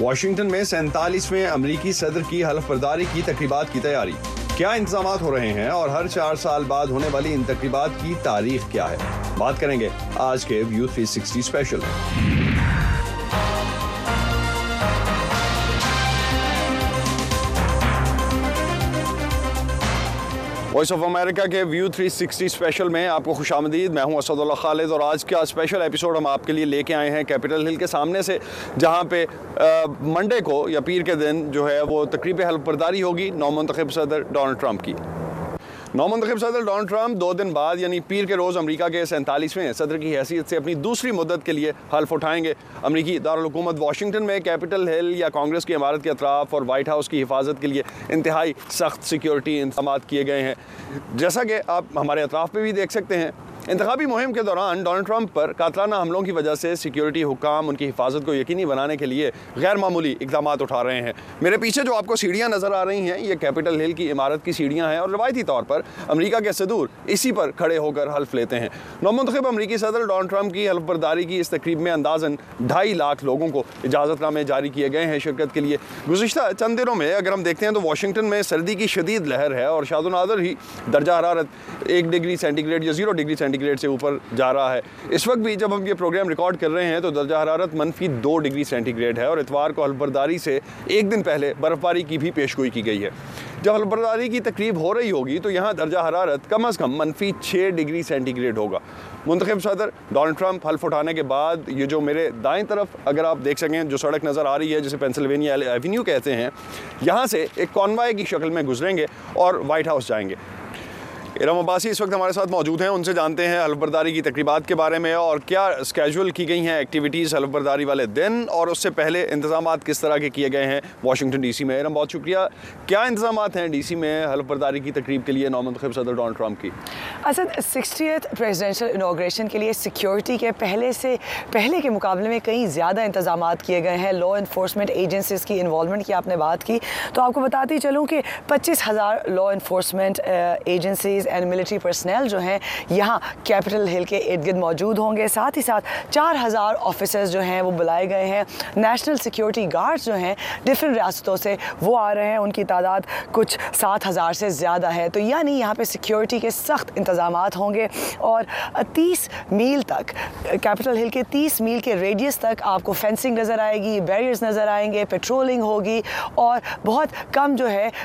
واشنگٹن میں 47ویں امریکی صدر کی حلف برداری کی تقریبات کی تیاری، کیا انتظامات ہو رہے ہیں اور ہر 4 سال بعد ہونے والی ان تقریبات کی تاریخ کیا ہے، بات کریں گے آج کے ویو 360 اسپیشل۔ وائس آف امریکہ کے ویو 360 اسپیشل میں آپ کو خوش آمدید۔ میں ہوں اسد اللہ خالد اور آج کا اسپیشل ایپیسوڈ ہم آپ کے لیے لے کے آئے ہیں کیپٹل ہل کے سامنے سے، جہاں پہ منڈے کو یا پیر کے دن جو ہے وہ تقریب حلف برداری ہوگی نومنتخب صدر ڈونلڈ ٹرمپ کی۔ نومنتخب صدر ڈونلڈ ٹرمپ 2 دن بعد یعنی پیر کے روز امریکہ کے 47ویں صدر کی حیثیت سے اپنی دوسری مدت کے لیے حلف اٹھائیں گے۔ امریکی دارالحکومت واشنگٹن میں کیپٹل ہل یا کانگریس کی عمارت کے اطراف اور وائٹ ہاؤس کی حفاظت کے لیے انتہائی سخت سیکیورٹی انتظامات کیے گئے ہیں، جیسا کہ آپ ہمارے اطراف پہ بھی دیکھ سکتے ہیں۔ انتخابی مہم کے دوران ڈونلڈ ٹرمپ پر قاتلانہ حملوں کی وجہ سے سیکیورٹی حکام ان کی حفاظت کو یقینی بنانے کے لیے غیر معمولی اقدامات اٹھا رہے ہیں۔ میرے پیچھے جو آپ کو سیڑھیاں نظر آ رہی ہیں، یہ کیپٹل ہل کی عمارت کی سیڑھیاں ہیں اور روایتی طور پر امریکہ کے صدور اسی پر کھڑے ہو کر حلف لیتے ہیں۔ نومنتخب امریکی صدر ڈونلڈ ٹرمپ کی حلف برداری کی اس تقریب میں اندازاً 2.5 لاکھ لوگوں کو اجازت نامے جاری کیے گئے ہیں شرکت کے لیے۔ گزشتہ چند دنوں میں اگر ہم دیکھتے ہیں تو واشنگٹن میں سردی کی شدید لہر ہے اور شاد و نادر ہی درجہ حرارت 1 ڈگری سینٹی گریڈ یا 0 ڈگری سینٹی گریڈ سے اوپر جا رہا ہے۔ اس وقت بھی جب ہم یہ پروگرام ریکارڈ کر رہے ہیں تو درجہ حرارت -2 ڈگری سینٹی گریڈ ہے اور اتوار کو حلف برداری سے 1 دن پہلے برف باری کی بھی پیشگوئی کی گئی ہے۔ جب حلف برداری کی تقریب ہو رہی ہوگی تو یہاں درجہ حرارت کم از کم -6 ڈگری سینٹی گریڈ ہوگا۔ منتخب صدر ڈونلڈ ٹرمپ حلف اٹھانے کے بعد یہ جو میرے دائیں طرف اگر آپ دیکھ سکیں جو سڑک نظر آ رہی ہے جسے پینسلوینیا ایونیو کہتے ہیں، یہاں سے ایک کانوائے کی شکل میں گزریں گے اور وائٹ ہاؤس جائیں گے۔ ارم عباسی اس وقت ہمارے ساتھ موجود ہیں، ان سے جانتے ہیں حلف برداری کی تقریبات کے بارے میں اور کیا اسکیجول کی گئی ہیں ایکٹیویٹیز حلف برداری والے دن اور اس سے پہلے انتظامات کس طرح کے کیے گئے ہیں واشنگٹن ڈی سی میں۔ ارم بہت شکریہ، کیا انتظامات ہیں ڈی سی میں حلف برداری کی تقریب کے لیے نومنتخب صدر ڈونلڈ ٹرمپ کی؟ اسد 60th پریزیڈنشل انوگریشن کے لیے سیکیورٹی کے پہلے کے مقابلے میں کئی زیادہ انتظامات کیے گئے ہیں۔ لا انفورسمنٹ ایجنسیز کی انوالومنٹ کی آپ نے بات کی تو آپ کو بتاتی چلوں کہ 25,000 لا انفورسمنٹ ایجنسیز اینڈ ملٹری پرسنل جو ہیں یہاں کیپٹل ہل کے ارد گرد موجود ہوں گے۔ ساتھ ہی ساتھ 4,000 آفیسرز جو ہیں وہ بلائے گئے ہیں۔ نیشنل سیکیورٹی گارڈز جو ہیں ڈفرینٹ ریاستوں سے وہ آ رہے ہیں، ان کی تعداد کچھ 7,000 سے زیادہ ہے۔ تو یعنی یہاں پہ سیکیورٹی کے سخت انتظامات ہوں گے اور 30 میل تک کیپٹل ہل کے 30 میل کے ریڈیس تک آپ کو فینسنگ نظر آئے گی، بیریئرز نظر آئیں گے، پیٹرولنگ ہوگی اور بہت کم جو ہے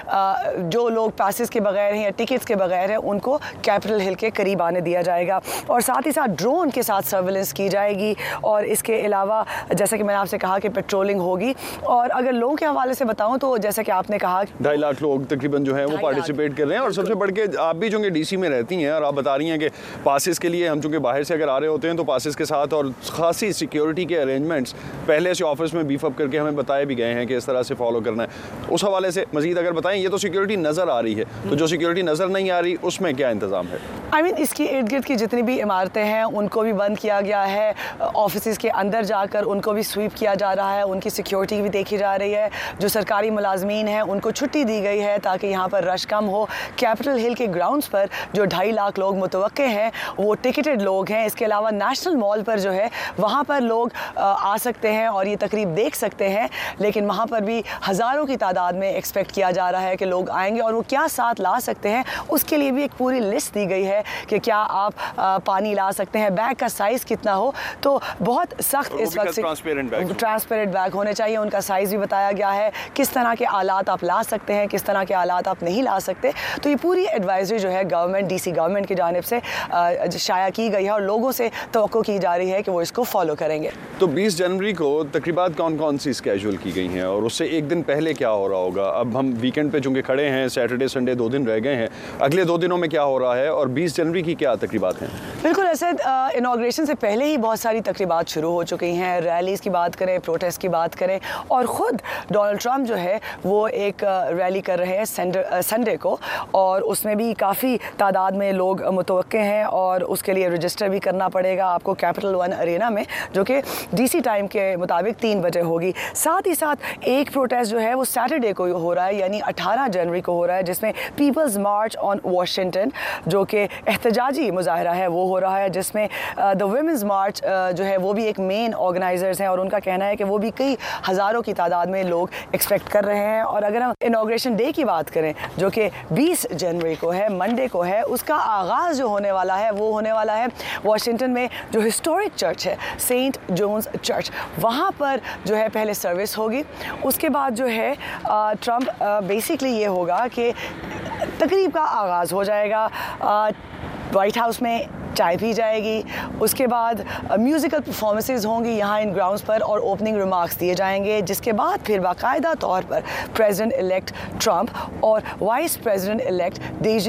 جو لوگ پاسز کے بغیر ہیں یا ٹکٹس کے بغیر ہیں ان کو کیپٹل ہل کے قریب آنے دیا جائے گا اور ساتھ ہی ساتھ ڈرون کے ساتھ سرویلنس کی جائے گی اور اس کے علاوہ جیسا کہ میں نے آپ سے کہا کہ پیٹرولنگ ہوگی۔ اور اگر لوگوں کے حوالے سے بتاؤں تو جیسا کہ آپ نے کہا 2.5 لاکھ لوگ تقریباً جو ہیں وہ پارٹیسپیٹ کر رہے ہیں اور سب سے بڑھ کے آپ بھی چونکہ ڈی سی میں رہتی ہیں اور آپ بتا رہی ہیں کہ پاسز کے لیے ہم چونکہ باہر سے اگر آ رہے ہوتے ہیں تو پاسز کے ساتھ اور خاصی سیکیورٹی کے ارینجمنٹس پہلے سے آفس میں بیف اپ کر کے ہمیں بتائے بھی گئے ہیں کہ اس طرح سے فالو کرنا ہے۔ اس حوالے سے مزید اگر بتائیں، یہ تو سیکیورٹی نظر آ رہی ہے، تو جو سیکیورٹی نظر نہیں آ رہی اس میں کیا انتظام ہے؟ اس کی ارد گرد کی جتنی بھی عمارتیں ہیں ان کو بھی بند کیا گیا ہے، آفیسز کے اندر جا کر ان کو بھی سویپ کیا جا رہا ہے، ان کی سیکیورٹی بھی دیکھی جا رہی ہے۔ جو سرکاری ملازمین ہیں ان کو چھٹی دی گئی ہے تاکہ یہاں پر رش کم ہو۔ کیپٹل ہل کے گراؤنڈز پر جو 2.5 لاکھ لوگ متوقع ہیں وہ ٹکٹڈ لوگ ہیں۔ اس کے علاوہ نیشنل مال پر جو ہے وہاں پر لوگ آ سکتے ہیں اور یہ تقریب دیکھ سکتے ہیں، لیکن وہاں پر بھی ہزاروں کی تعداد میں ایکسپیکٹ کیا جا رہا ہے کہ لوگ آئیں گے اور وہ کیا ساتھ لا سکتے ہیں اس کے لیے بھی ایک پوری لسٹ دی گئی ہے کہ کیا آپ پانی لا سکتے ہیں، بیگ کا سائز کتنا ہو۔ تو بہت سخت اس وقت سے ٹرانسپیرنٹ بیگ ہونے چاہیے، ان کا سائز بھی بتایا گیا ہے، کس طرح کے آلات آپ لا سکتے ہیں، کس طرح کے آلات آپ نہیں لا سکتے۔ تو یہ پوری ایڈوائزری جو ہے گورنمنٹ ڈی سی گورنمنٹ کی جانب سے شائع کی گئی ہے اور لوگوں سے توقع کی جا رہی ہے کہ وہ اس کو فالو کریں گے۔ تو 20 جنوری کو تقریبات کون سی اسکیجول کی گئی ہیں اور اس سے 1 دن پہلے کیا ہو رہا ہوگا؟ اب ہم ویکینڈ پہ چونکہ کھڑے ہیں، سیٹرڈے سنڈے 2 دن رہ گئے ہیں، اگلے 2 دنوں میں کیا ہو رہا ہے اور 20 جنوری کی کیا تقریبات ہیں؟ بالکل اسد، انوگریشن سے پہلے ہی بہت ساری تقریبات شروع ہو چکی ہیں، ریلیز کی بات کریں، پروٹیسٹ کی بات کریں اور خود ڈونلڈ ٹرمپ جو ہے وہ ایک ریلی کر رہے ہیں سنڈے کو اور اس میں بھی کافی تعداد میں لوگ متوقع ہیں اور اس کے لیے رجسٹر بھی کرنا پڑے گا آپ کو کیپٹل ون ارینا میں، جو کہ ڈی سی ٹائم کے مطابق 3 بجے ہوگی۔ ساتھ ہی ساتھ ایک پروٹیسٹ جو ہے وہ سیٹرڈے کو ہو رہا ہے، یعنی 18 جنوری کو ہو رہا ہے، جس میں پیپلز مارچ آن واشنگٹن جو کہ एहतजाजी मुजाहरा है वो हो रहा है, जिसमें द वुमेंस मार्च जो है वो भी एक मेन ऑर्गेनाइजर्स हैं और उनका कहना है कि वो भी कई हज़ारों की तादाद में लोग एक्सपेक्ट कर रहे हैं। और अगर हम इनॉग्रेशन डे की बात करें जो कि 20 जनवरी को है, मंडे को है, उसका आगाज़ जो होने वाला है वो होने वाला है वाशिंगटन में जो हिस्टोरिक चर्च है सेंट जोन्स चर्च, वहाँ पर जो है पहले सर्विस होगी। उसके बाद जो है ट्रम्प बेसिकली ये होगा कि तकरीब का आगाज़ हो जाएगा, वाइट हाउस में चाय पी जाएगी, उसके बाद म्यूज़िकल परफॉर्मेंसेस होंगी यहाँ इन ग्राउंड्स पर और ओपनिंग रिमार्क्स दिए जाएंगे, जिसके बाद फिर बाकायदा तौर पर प्रेसिडेंट इलेक्ट ट्रम्प और vice president elect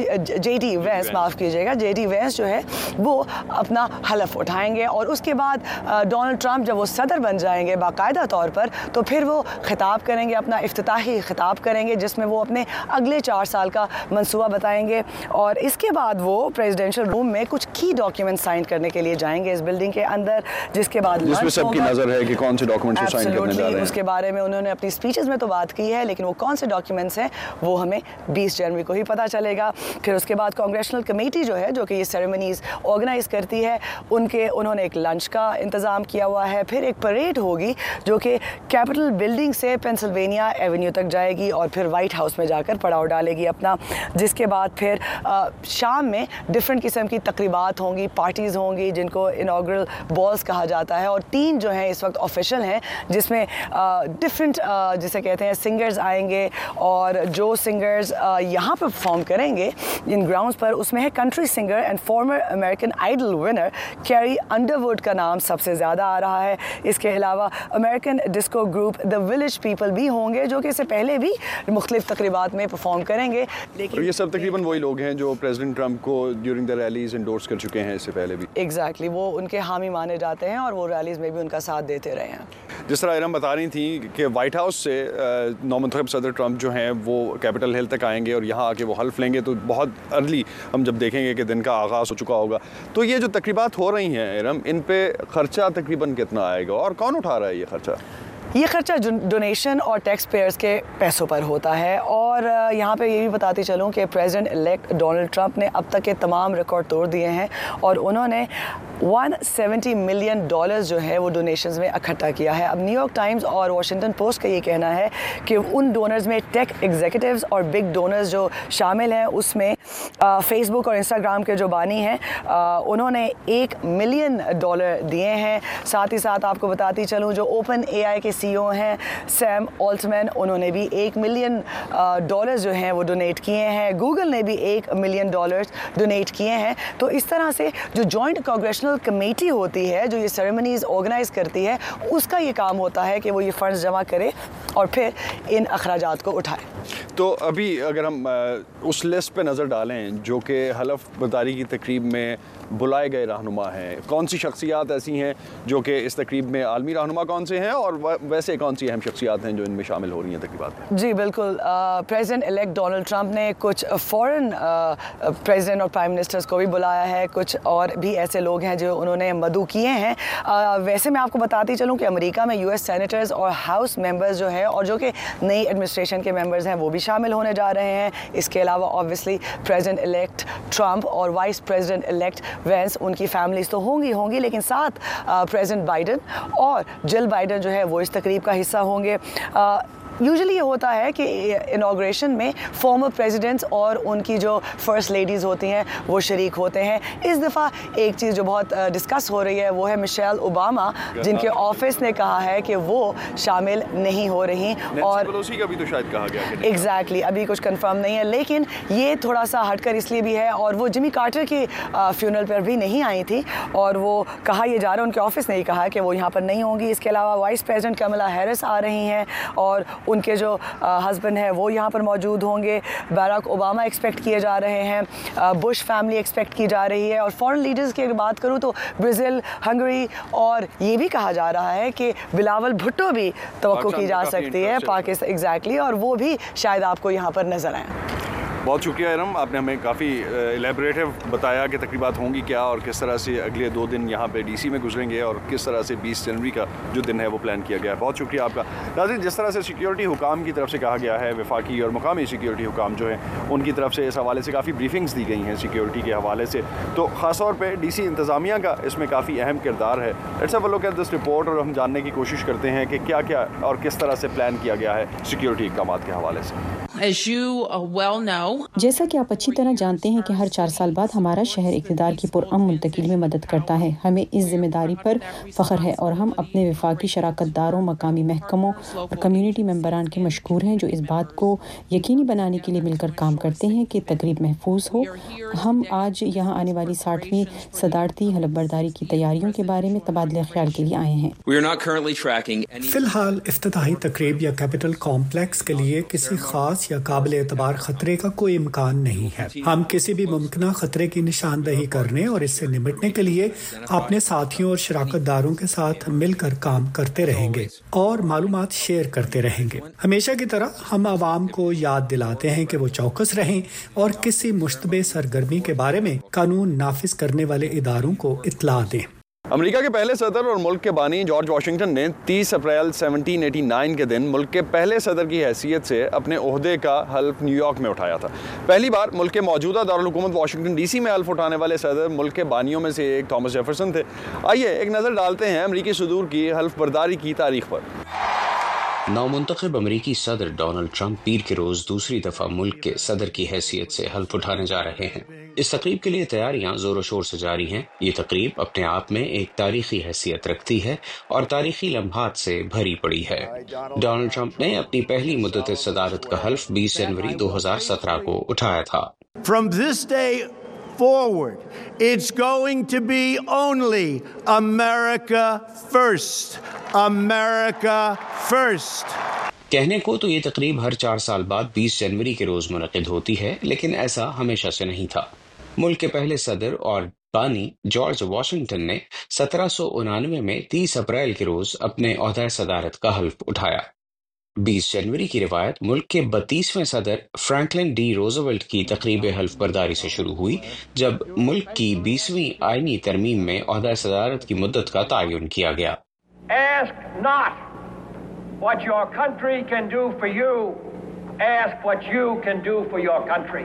JD Vance, माफ़ कीजिएगा, JD वेंस जो है वो अपना हलफ उठाएंगे। और उसके बाद डोनाल्ड ट्रम्प जब वो सदर बन जाएंगे बाकायदा तौर पर, तो फिर वो खिताब करेंगे, अपना इफ्तिताही खिताब करेंगे, जिसमें वो अपने अगले 4 साल का मंसूबा बताएंगे। और इसके बाद वो प्रेसिडेंशियल रूम में कुछ की डॉक्यूमेंट साइन करने के लिए जाएंगे इस बिल्डिंग के अंदर, जिसके बाद जिसमें सबकी नजर है कि कौन से डॉक्यूमेंट्स को साइन करने जा रहे हैं। उसके बारे में उन्होंने अपनी स्पीचेस में तो बात की है, लेकिन वो कौन से डॉक्यूमेंट्स हैं वो हमें 20 जनवरी को ही पता चलेगा। फिर उसके बाद कांग्रेशनल कमेटी जो है, जो कि ये सेरेमनीज ऑर्गेनाइज करती है, उन्होंने एक लंच का इंतज़ाम किया हुआ है। फिर एक परेड होगी जो कि कैपिटल बिल्डिंग से पेंसिल्वेनिया एवेन्यू तक जाएगी और फिर वाइट हाउस में जाकर पड़ाव डालेगी अपना, जिसके बाद फिर शाम में डिफरेंट किस्म की तकरीबात होंगी, पार्टीज़ होंगी, जिनको इनॉग्रल बॉल्स कहा जाता है। और 3 जो हैं इस वक्त ऑफिशियल हैं, जिसमें डिफरेंट जिसे कहते हैं सिंगर्स आएंगे, और जो सिंगर्स यहाँ पर परफॉर्म करेंगे इन ग्राउंड्स पर, उसमें है country singer and former American Idol winner Carrie Underwood का नाम सबसे ज़्यादा आ रहा है। इसके अलावा American disco group the Village People भी होंगे, जो कि इससे पहले भी मुख्तलिफ तकरीबात में परफॉर्म करेंगे। लेकिन ये सब तकरीबन वही लोग हैं जो प्रेसिडेंट ट्रम्प को ड्यूरिंग द रैलीज एंडोर्स कर चुके हैं इससे पहले भी। एग्जैक्टली, वो उनके हामी माने जाते हैं और वो रैलीज़ में भी उनका साथ देते रहे हैं। जिस तरह इरम बता रही थी कि वाइट हाउस से नौमंतखब सदर ट्रम्प जो हैं वो कैपिटल हिल तक आएंगे और यहाँ आके वो हल्फ लेंगे, तो बहुत अर्ली हम जब देखेंगे कि दिन का आगाज़ हो चुका होगा। तो ये जो तकरीबात हो रही हैं इरम, इन पे ख़र्चा तकरीबन कितना आएगा और कौन उठा रहा है ये ख़र्चा? ये खर्चा डोनेशन और टैक्स पेयर्स के पैसों पर होता है। और यहाँ पे ये भी बताती चलूँ कि प्रेसिडेंट इलेक्ट डोनाल्ड ट्रम्प ने अब तक के तमाम रिकॉर्ड तोड़ दिए हैं और उन्होंने $170 मिलियन जो है वो डोनेशंस में इकट्ठा किया है। अब न्यूयॉर्क टाइम्स और वाशिंगटन पोस्ट का ये कहना है कि उन डोनर्स में टेक एग्जीक्यूटिव्स और बिग डोनर्स जो शामिल हैं, उसमें फेसबुक और इंस्टाग्राम के जो बानी हैं उन्होंने $1 मिलियन दिए हैं। साथ ही साथ आपको बताती चलूँ जो ओपन AI के CEO हैं सैम ऑल्टमैन, उन्होंने भी $1 मिलियन जो हैं वो डोनेट किए हैं। गूगल ने भी $1 मिलियन डोनेट किए हैं। तो इस तरह से जो जॉइंट कांग्रेशनल कमेटी होती है जो ये सेरेमनीज ऑर्गेनाइज करती है, उसका ये काम होता है कि वो ये फंड्स जमा करे और फिर इन अखराजात को उठाए। तो अभी अगर हम उस लिस्ट पे नज़र डालें जो कि हलफ बर्दारी की तकरीब में बुलाए गए रहनुमा हैं, कौन सी शख्सियात ऐसी हैं जो कि इस तकरीब में आलमी रहनुमा कौन से हैं और वैसे कौन सी अहम शख्सियात हैं जो इनमें शामिल हो रही हैं तकरीबात में? जी बिल्कुल, प्रेसिडेंट इलेक्ट डोनाल्ड ट्रम्प ने कुछ फ़ॉरेन प्रेसिडेंट और प्राइम मिनिस्टर्स को भी बुलाया है, कुछ और भी ऐसे लोग हैं जो उन्होंने मदऊ किए हैं। वैसे मैं आपको बताती चलूँ कि अमेरिका में US सेनेटर्स और हाउस मेंबर्स जो है और जो कि नई एडमिनिस्ट्रेशन के मेंबर्स हैं वो भी शामिल होने जा रहे हैं। इसके अलावा ऑब्वियसली प्रेसिडेंट इलेक्ट ट्रम्प और वाइस प्रेसिडेंट इलेक्ट वेंस, उनकी फैमिलीज तो होंगी, लेकिन साथ प्रेसिडेंट बाइडन और जिल बाइडन जो है वो इस तकरीब का हिस्सा होंगे। यूजुअली ये होता है कि इनॉग्रेशन में फॉर्मर प्रेसिडेंट्स और उनकी जो फर्स्ट लेडीज़ होती हैं वो शरीक होते हैं। इस दफ़ा एक चीज़ जो बहुत डिस्कस हो रही है वो है मिशेल ओबामा, जिनके ऑफिस ने कहा है कि वो शामिल नहीं हो रही। और पेलोसी का भी तो शायद कहा गया एग्जैक्टली अभी कुछ कंफर्म नहीं है, लेकिन ये थोड़ा सा हटकर इसलिए भी है और वो जिमी कार्टर की फ्यूनरल पर भी नहीं आई थी और वो कहा ये जा रहा है, उनके ऑफिस ने ही कहा कि वो यहाँ पर नहीं होंगी। इसके अलावा वाइस प्रेसिडेंट कमला हैरिस आ रही हैं और उनके जो हस्बैंड हैं वो यहाँ पर मौजूद होंगे। बराक ओबामा एक्सपेक्ट किए जा रहे हैं, बुश फैमिली एक्सपेक्ट की जा रही है। और फॉरेन लीडर्स की अगर बात करूँ तो ब्राज़ील, हंगरी और ये भी कहा जा रहा है कि बिलावल भुट्टो भी तवक्को की जा सकती है पाकिस्तान, एग्जैक्टली, और वो भी शायद आपको यहाँ पर नज़र आए। بہت شکریہ ارم، آپ نے ہمیں کافی الیبریٹو بتایا کہ تقریبات ہوں گی کیا اور کس طرح سے اگلے 2 دن یہاں پہ ڈی سی میں گزریں گے اور کس طرح سے 20 جنوری کا جو دن ہے وہ پلان کیا گیا ہے. بہت شکریہ آپ کا. ناظرین، جس طرح سے سیکیورٹی حکام کی طرف سے کہا گیا ہے، وفاقی اور مقامی سیکیورٹی حکام جو ہیں ان کی طرف سے اس حوالے سے کافی بریفنگز دی گئی ہیں سیکیورٹی کے حوالے سے، تو خاص طور پہ ڈی سی انتظامیہ کا اس میں کافی اہم کردار ہے. لیٹس ہیو اے لک ایٹ دس رپورٹ اور ہم جاننے کی کوشش کرتے ہیں کہ کیا کیا اور کس طرح سے پلان کیا گیا ہے سیکیورٹی اقدامات کے حوالے سے. جیسا کہ آپ اچھی طرح جانتے ہیں کہ ہر 4 سال بعد ہمارا شہر اقتدار کی پرامن منتقلی میں مدد کرتا ہے. ہمیں اس ذمہ داری پر فخر ہے اور ہم اپنے وفاقی شراکت داروں، مقامی محکموں اور کمیونٹی ممبران کے مشکور ہیں جو اس بات کو یقینی بنانے کے لیے مل کر کام کرتے ہیں کہ تقریب محفوظ ہو. ہم آج یہاں آنے والی 60ویں صدارتی حلف برداری کی تیاریوں کے بارے میں تبادلہ خیال کے لیے آئے ہیں. فی الحال افتتاحی تقریب یا کیپٹل کمپلیکس کے لیے کسی خاص یا قابل اعتبار خطرے کا کوئی امکان نہیں ہے. ہم کسی بھی ممکنہ خطرے کی نشاندہی کرنے اور اس سے نمٹنے کے لیے اپنے ساتھیوں اور شراکت داروں کے ساتھ مل کر کام کرتے رہیں گے اور معلومات شیئر کرتے رہیں گے. ہمیشہ کی طرح ہم عوام کو یاد دلاتے ہیں کہ وہ چوکس رہیں اور کسی مشتبہ سرگرمی کے بارے میں قانون نافذ کرنے والے اداروں کو اطلاع دیں. امریکہ کے پہلے صدر اور ملک کے بانی جارج واشنگٹن نے 30 اپریل 1789 کے دن ملک کے پہلے صدر کی حیثیت سے اپنے عہدے کا حلف نیو یارک میں اٹھایا تھا. پہلی بار ملک کے موجودہ دارالحکومت واشنگٹن ڈی سی میں حلف اٹھانے والے صدر ملک کے بانیوں میں سے ایک تھامس جیفرسن تھے. آئیے ایک نظر ڈالتے ہیں امریکی صدور کی حلف برداری کی تاریخ پر. نومنتخب امریکی صدر ڈونلڈ ٹرمپ پیر کے روز دوسری دفعہ ملک کے صدر کی حیثیت سے حلف اٹھانے جا رہے ہیں. اس تقریب کے لیے تیاریاں زور و شور سے جاری ہیں. یہ تقریب اپنے آپ میں ایک تاریخی حیثیت رکھتی ہے اور تاریخی لمحات سے بھری پڑی ہے. ڈونلڈ ٹرمپ نے اپنی پہلی مدت صدارت کا حلف 20 جنوری 2017 کو اٹھایا تھا. From this day forward, it's going to be only America first. America first. کہنے کو تو یہ تقریب ہر 4 سال بعد 20 جنوری کے روز منعقد ہوتی ہے، لیکن ایسا ہمیشہ سے نہیں تھا. ملک کے پہلے صدر اور بانی جارج واشنگٹن نے 1789 میں 30 اپریل کے روز اپنے عہدہ صدارت کا حلف اٹھایا. 20 جنوری کی روایت ملک کے 32ویں صدر فرینکلن ڈی روزویلٹ کی تقریب حلف برداری سے شروع ہوئی، جب ملک کی 20ویں آئینی ترمیم میں عہدہ صدارت کی مدت کا تعین کیا گیا. Ask not what your country can do for you, ask what you can do for your country.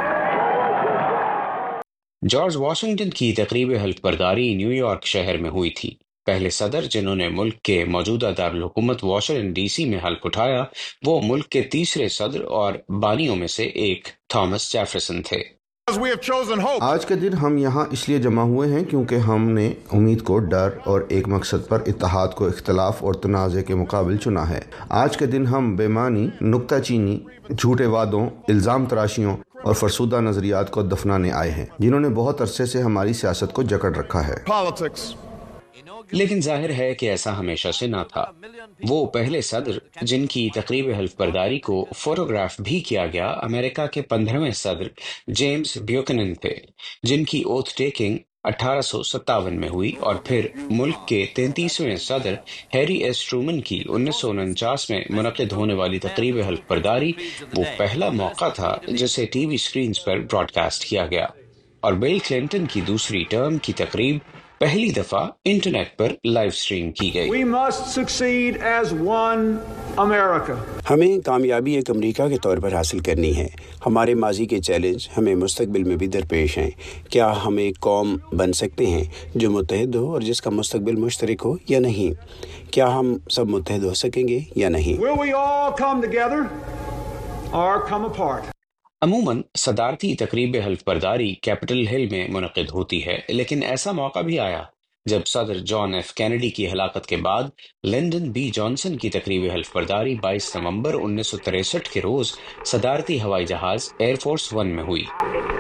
جارج واشنگٹن کی تقریب حلف برداری نیو یارک شہر میں ہوئی تھی. پہلے صدر جنہوں نے ملک کے موجودہ دارالحکومت واشنگٹن ڈی سی میں حلف اٹھایا وہ ملک کے تیسرے صدر اور بانیوں میں سے ایک تھامس جیفرسن تھے. آج کے دن ہم یہاں اس لیے جمع ہوئے ہیں کیونکہ ہم نے امید کو ڈر اور ایک مقصد پر اتحاد کو اختلاف اور تنازع کے مقابل چنا ہے. آج کے دن ہم بے معنی، نکتہ چینی، جھوٹے وعدوں، الزام تراشیوں اور فرسودہ نظریات کو دفنانے آئے ہیں جنہوں نے بہت عرصے سے ہماری سیاست کو جکڑ رکھا ہے. لیکن ظاہر ہے کہ ایسا ہمیشہ سے نہ تھا. وہ پہلے صدر جن کی تقریب حلف برداری کو فوٹوگراف بھی کیا گیا امریکہ کے 15ویں صدر جیمز بیوکنن تھے، جن کی اوتھ ٹیکنگ 1857 میں ہوئی، اور پھر ملک کے 33ویں صدر ہیری ایس ٹرومن کی 1949 میں منعقد ہونے والی تقریب حلف برداری وہ پہلا موقع تھا جسے ٹی وی سکرینز پر براڈ کاسٹ کیا گیا. اور بل کلنٹن کی دوسری ٹرم کی تقریب پہلی دفعہ انٹرنیٹ پر لائیو سٹریم کی گئی. We must succeed as one America. ہمیں کامیابی ایک امریکہ کے طور پر حاصل کرنی ہے. ہمارے ماضی کے چیلنج ہمیں مستقبل میں بھی درپیش ہیں. کیا ہم ایک قوم بن سکتے ہیں جو متحد ہو اور جس کا مستقبل مشترک ہو یا نہیں؟ کیا ہم سب متحد ہو سکیں گے یا نہیں؟ Will we all come together or come apart? عموماً صدارتی تقریب حلف برداری کیپٹل ہل میں منعقد ہوتی ہے، لیکن ایسا موقع بھی آیا جب صدر جان ایف کینیڈی کی ہلاکت کے بعد لنڈن بی جانسن کی تقریب حلف برداری 22 نومبر 1963 کے روز صدارتی ہوائی جہاز ایئر فورس 1 میں ہوئی.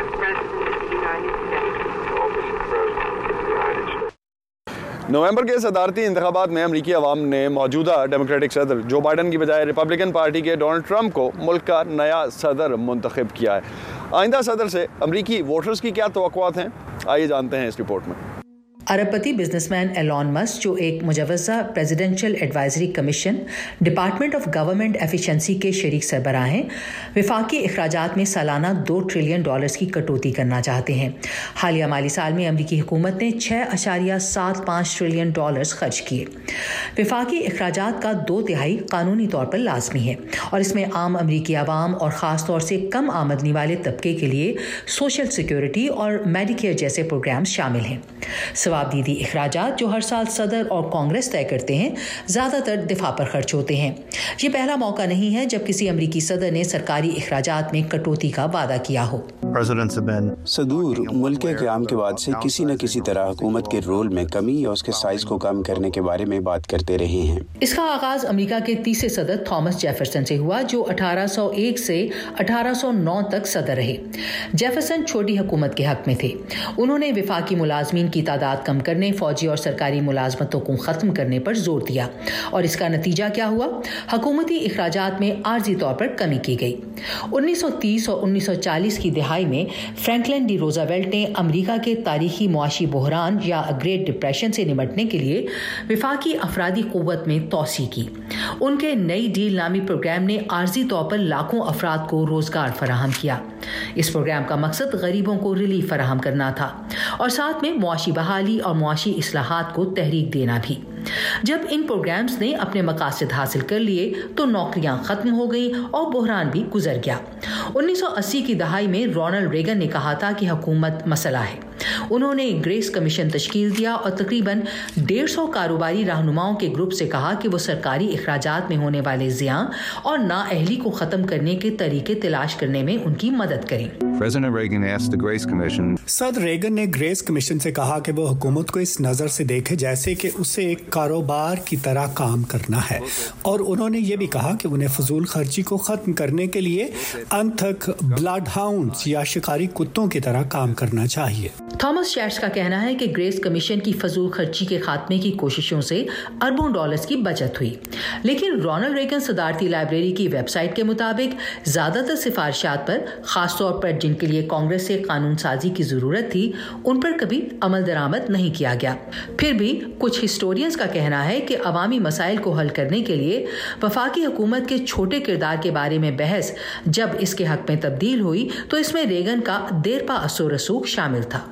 نومبر کے صدارتی انتخابات میں امریکی عوام نے موجودہ ڈیموکریٹک صدر جو بائیڈن کی بجائے ریپبلکن پارٹی کے ڈونلڈ ٹرمپ کو ملک کا نیا صدر منتخب کیا ہے. آئندہ صدر سے امریکی ووٹرز کی کیا توقعات ہیں، آئیے جانتے ہیں اس رپورٹ میں. अरबपति businessman Elon Musk, जो एक मुजवज़ा presidential advisory commission department of government efficiency के शरीक सरबराह हैं, वफाकी अखराजात में सालाना $2 ट्रिलियन की कटौती करना चाहते हैं। हालिया माली साल में अमरीकी हुकूमत ने $6.75 ट्रिलियन खर्च किए। वफाकी अखराजात का 2/3 कानूनी तौर पर लाजमी है और इसमें आम अमरीकी आवाम और ख़ास तौर से कम आमदनी वाले तबके के लिए सोशल सिक्योरिटी और मेडिकेयर जैसे प्रोग्राम शामिल हैं। सवाबदीदी अखराजात जो हर साल सदर और कांग्रेस तय करते हैं, ज़्यादातर दिफा पर खर्च होते हैं। ये पहला मौका नहीं है जब किसी अमरीकी सदर ने सरकारी अखराजात में कटौती का वादा किया हो। सदूर मुल्क के क़याम के बाद से किसी न किसी तरह हुकूमत के रोल में कमी या उसके साइज को कम करने के बारे में बात करते रहे हैं। इसका आगाज अमेरिका के तीसरे सदर थॉमस जेफरसन से हुआ, जो 1801 से 1809 तक सदर रहे। जेफरसन छोटी हुकूमत के हक में थे। उन्होंने वफाकी मुलाजमीन की तादाद कम करने, फौजी और सरकारी मुलाजमतों को खत्म करने पर जोर दिया और इसका नतीजा क्या हुआ? हुकूमती अखराजात में आर्जी तौर पर कमी की गई। 1930 और 1940 की दिहाई में फ्रैंकलिन डी रोजावेल्ट ने अमेरिका के तारीखी मुआशी बहरान या ग्रेट डिप्रेशन से निपटने के लिए वफाकी अफरादी क़ुव्वत में तोसी की। उनके नई डील नामी प्रोग्राम ने आर्जी तौर पर लाखों अफराद को रोजगार फराहम किया। इस प्रोग्राम का मकसद गरीबों को रिलीफ फराहम करना था और साथ में मुआशी बहाली और मुआशी इस्लाहात को तहरीक देना भी। जब इन प्रोग्राम्स ने अपने मकासद हासिल कर लिए तो नौकरियां खत्म हो गई और बहरान भी गुजर गया। 1980 की दहाई में रोनाल्ड रेगन ने कहा था कि हुकूमत मसला है। उन्होंने ग्रेस कमीशन तश्कील दिया और तकरीबन 150 कारोबारी रहनुमाओं के ग्रुप से कहा कि वो सरकारी अखराजात में होने वाले ज़ियां और नाअहली को ख़त्म करने के तरीके तलाश करने में उनकी मदद करें। सदर रेगन ने ग्रेस कमीशन से कहा कि वो हुकूमत को इस नज़र से देखे जैसे कि उसे एक कारोबार की तरह काम करना है, और उन्होंने ये भी कहा कि उन्हें फजूल खर्ची को ख़त्म करने के लिए अनथक ब्लड हाउंड्स या शिकारी कुत्तों की तरह काम करना चाहिए। थॉमस शैट्स का कहना है कि ग्रेस कमीशन की फजूल खर्ची के खात्मे की कोशिशों से अरबों डॉलर्स की बचत हुई, लेकिन रोनाल्ड रेगन सदारती लाइब्रेरी की वेबसाइट के मुताबिक ज़्यादातर सिफारिशात पर, खासतौर पर जिनके लिए कांग्रेस से कानून साजी की ज़रूरत थी, उन पर कभी अमल दरामद नहीं किया गया। फिर भी कुछ हिस्टोरियंस का कहना है कि अवामी मसाइल को हल करने के लिए वफाकी हुकूमत के छोटे किरदार के बारे में बहस जब इसके हक में तब्दील हुई तो इसमें रेगन का देरपा असर रसूख शामिल था।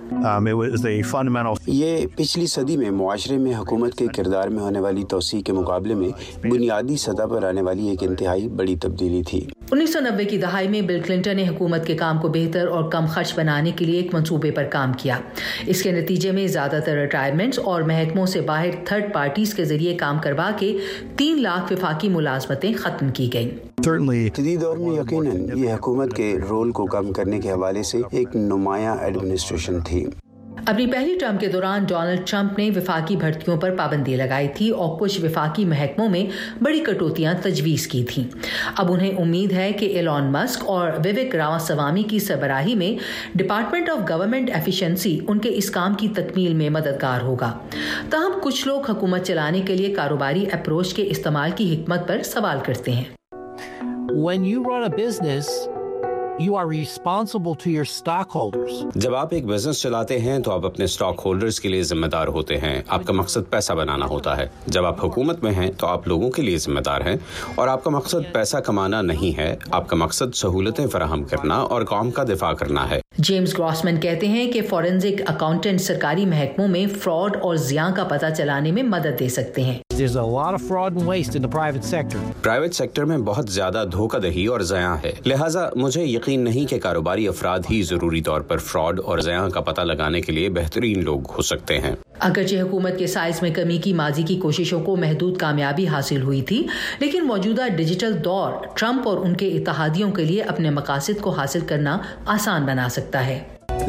ये पिछली सदी में मुआशरे में हुकूमत के किरदार में होने वाली तोसी के मुकाबले में बुनियादी सतह पर आने वाली एक इंतहाई बड़ी तब्दीली थी। 1990 की दहाई में बिल क्लिंटन ने हुकूमत के काम को बेहतर और कम खर्च बनाने के लिए एक मंसूबे पर काम किया। इसके नतीजे में ज्यादातर रिटायरमेंट्स और महकमों से बाहर थर्ड पार्टीज के जरिए काम करवा के 3 लाख वफाकी मुलाजमतें खत्म की गईं। जदीद दौर में यकीनन ये हुकूमत के रोल को कम करने के हवाले से एक नुमाया एडमिनिस्ट्रेशन थी। अपनी पहली टर्म के दौरान डोनाल्ड ट्रंप ने वफाकी भर्तियों पर पाबंदी लगाई थी और कुछ वफाकी महकमों में बड़ी कटौतियां तजवीज़ की थीं। अब उन्हें उम्मीद है कि एलॉन मस्क और विवेक रामास्वामी की सरबराही में डिपार्टमेंट ऑफ गवर्नमेंट एफिशिएंसी उनके इस काम की तकमील में मददगार होगा। ताहम कुछ लोग हुकूमत चलाने के लिए कारोबारी अप्रोच के इस्तेमाल की हिकमत पर सवाल करते हैं। When you run a business, you are responsible to your stockholders. जब आप एक बिजनेस चलाते हैं तो आप अपने स्टॉक होल्डर्स के लिए जिम्मेदार होते हैं। आपका मकसद पैसा बनाना होता है। जब आप हुकूमत में हैं तो आप लोगों के लिए जिम्मेदार हैं और आपका मकसद पैसा कमाना नहीं है। आपका मकसद सहूलतें फराहम करना और कौम का दिफा करना है। जेम्स ग्रॉसमैन कहते हैं कि फॉरेंसिक अकाउंटेंट सरकारी महकमों में फ्रॉड और ज़ियां का पता चलाने में मदद दे सकते हैं। There's a lot of fraud and waste in the private sector. Private sector में बहुत ज्यादा धोखाधड़ी और ज़ियां है, लिहाजा मुझे यकीन नहीं कि कारोबारी अफराद ही जरूरी तौर पर फ्रॉड और ज़ियां का पता लगाने के लिए बेहतरीन लोग हो सकते हैं। अगरचे हुकूमत के साइज में कमी की माजी की कोशिशों को महदूद कामयाबी हासिल हुई थी, लेकिन मौजूदा डिजिटल दौर ट्रंप और उनके इत्तेहादियों के लिए अपने मकासद को हासिल करना आसान बना सकता है।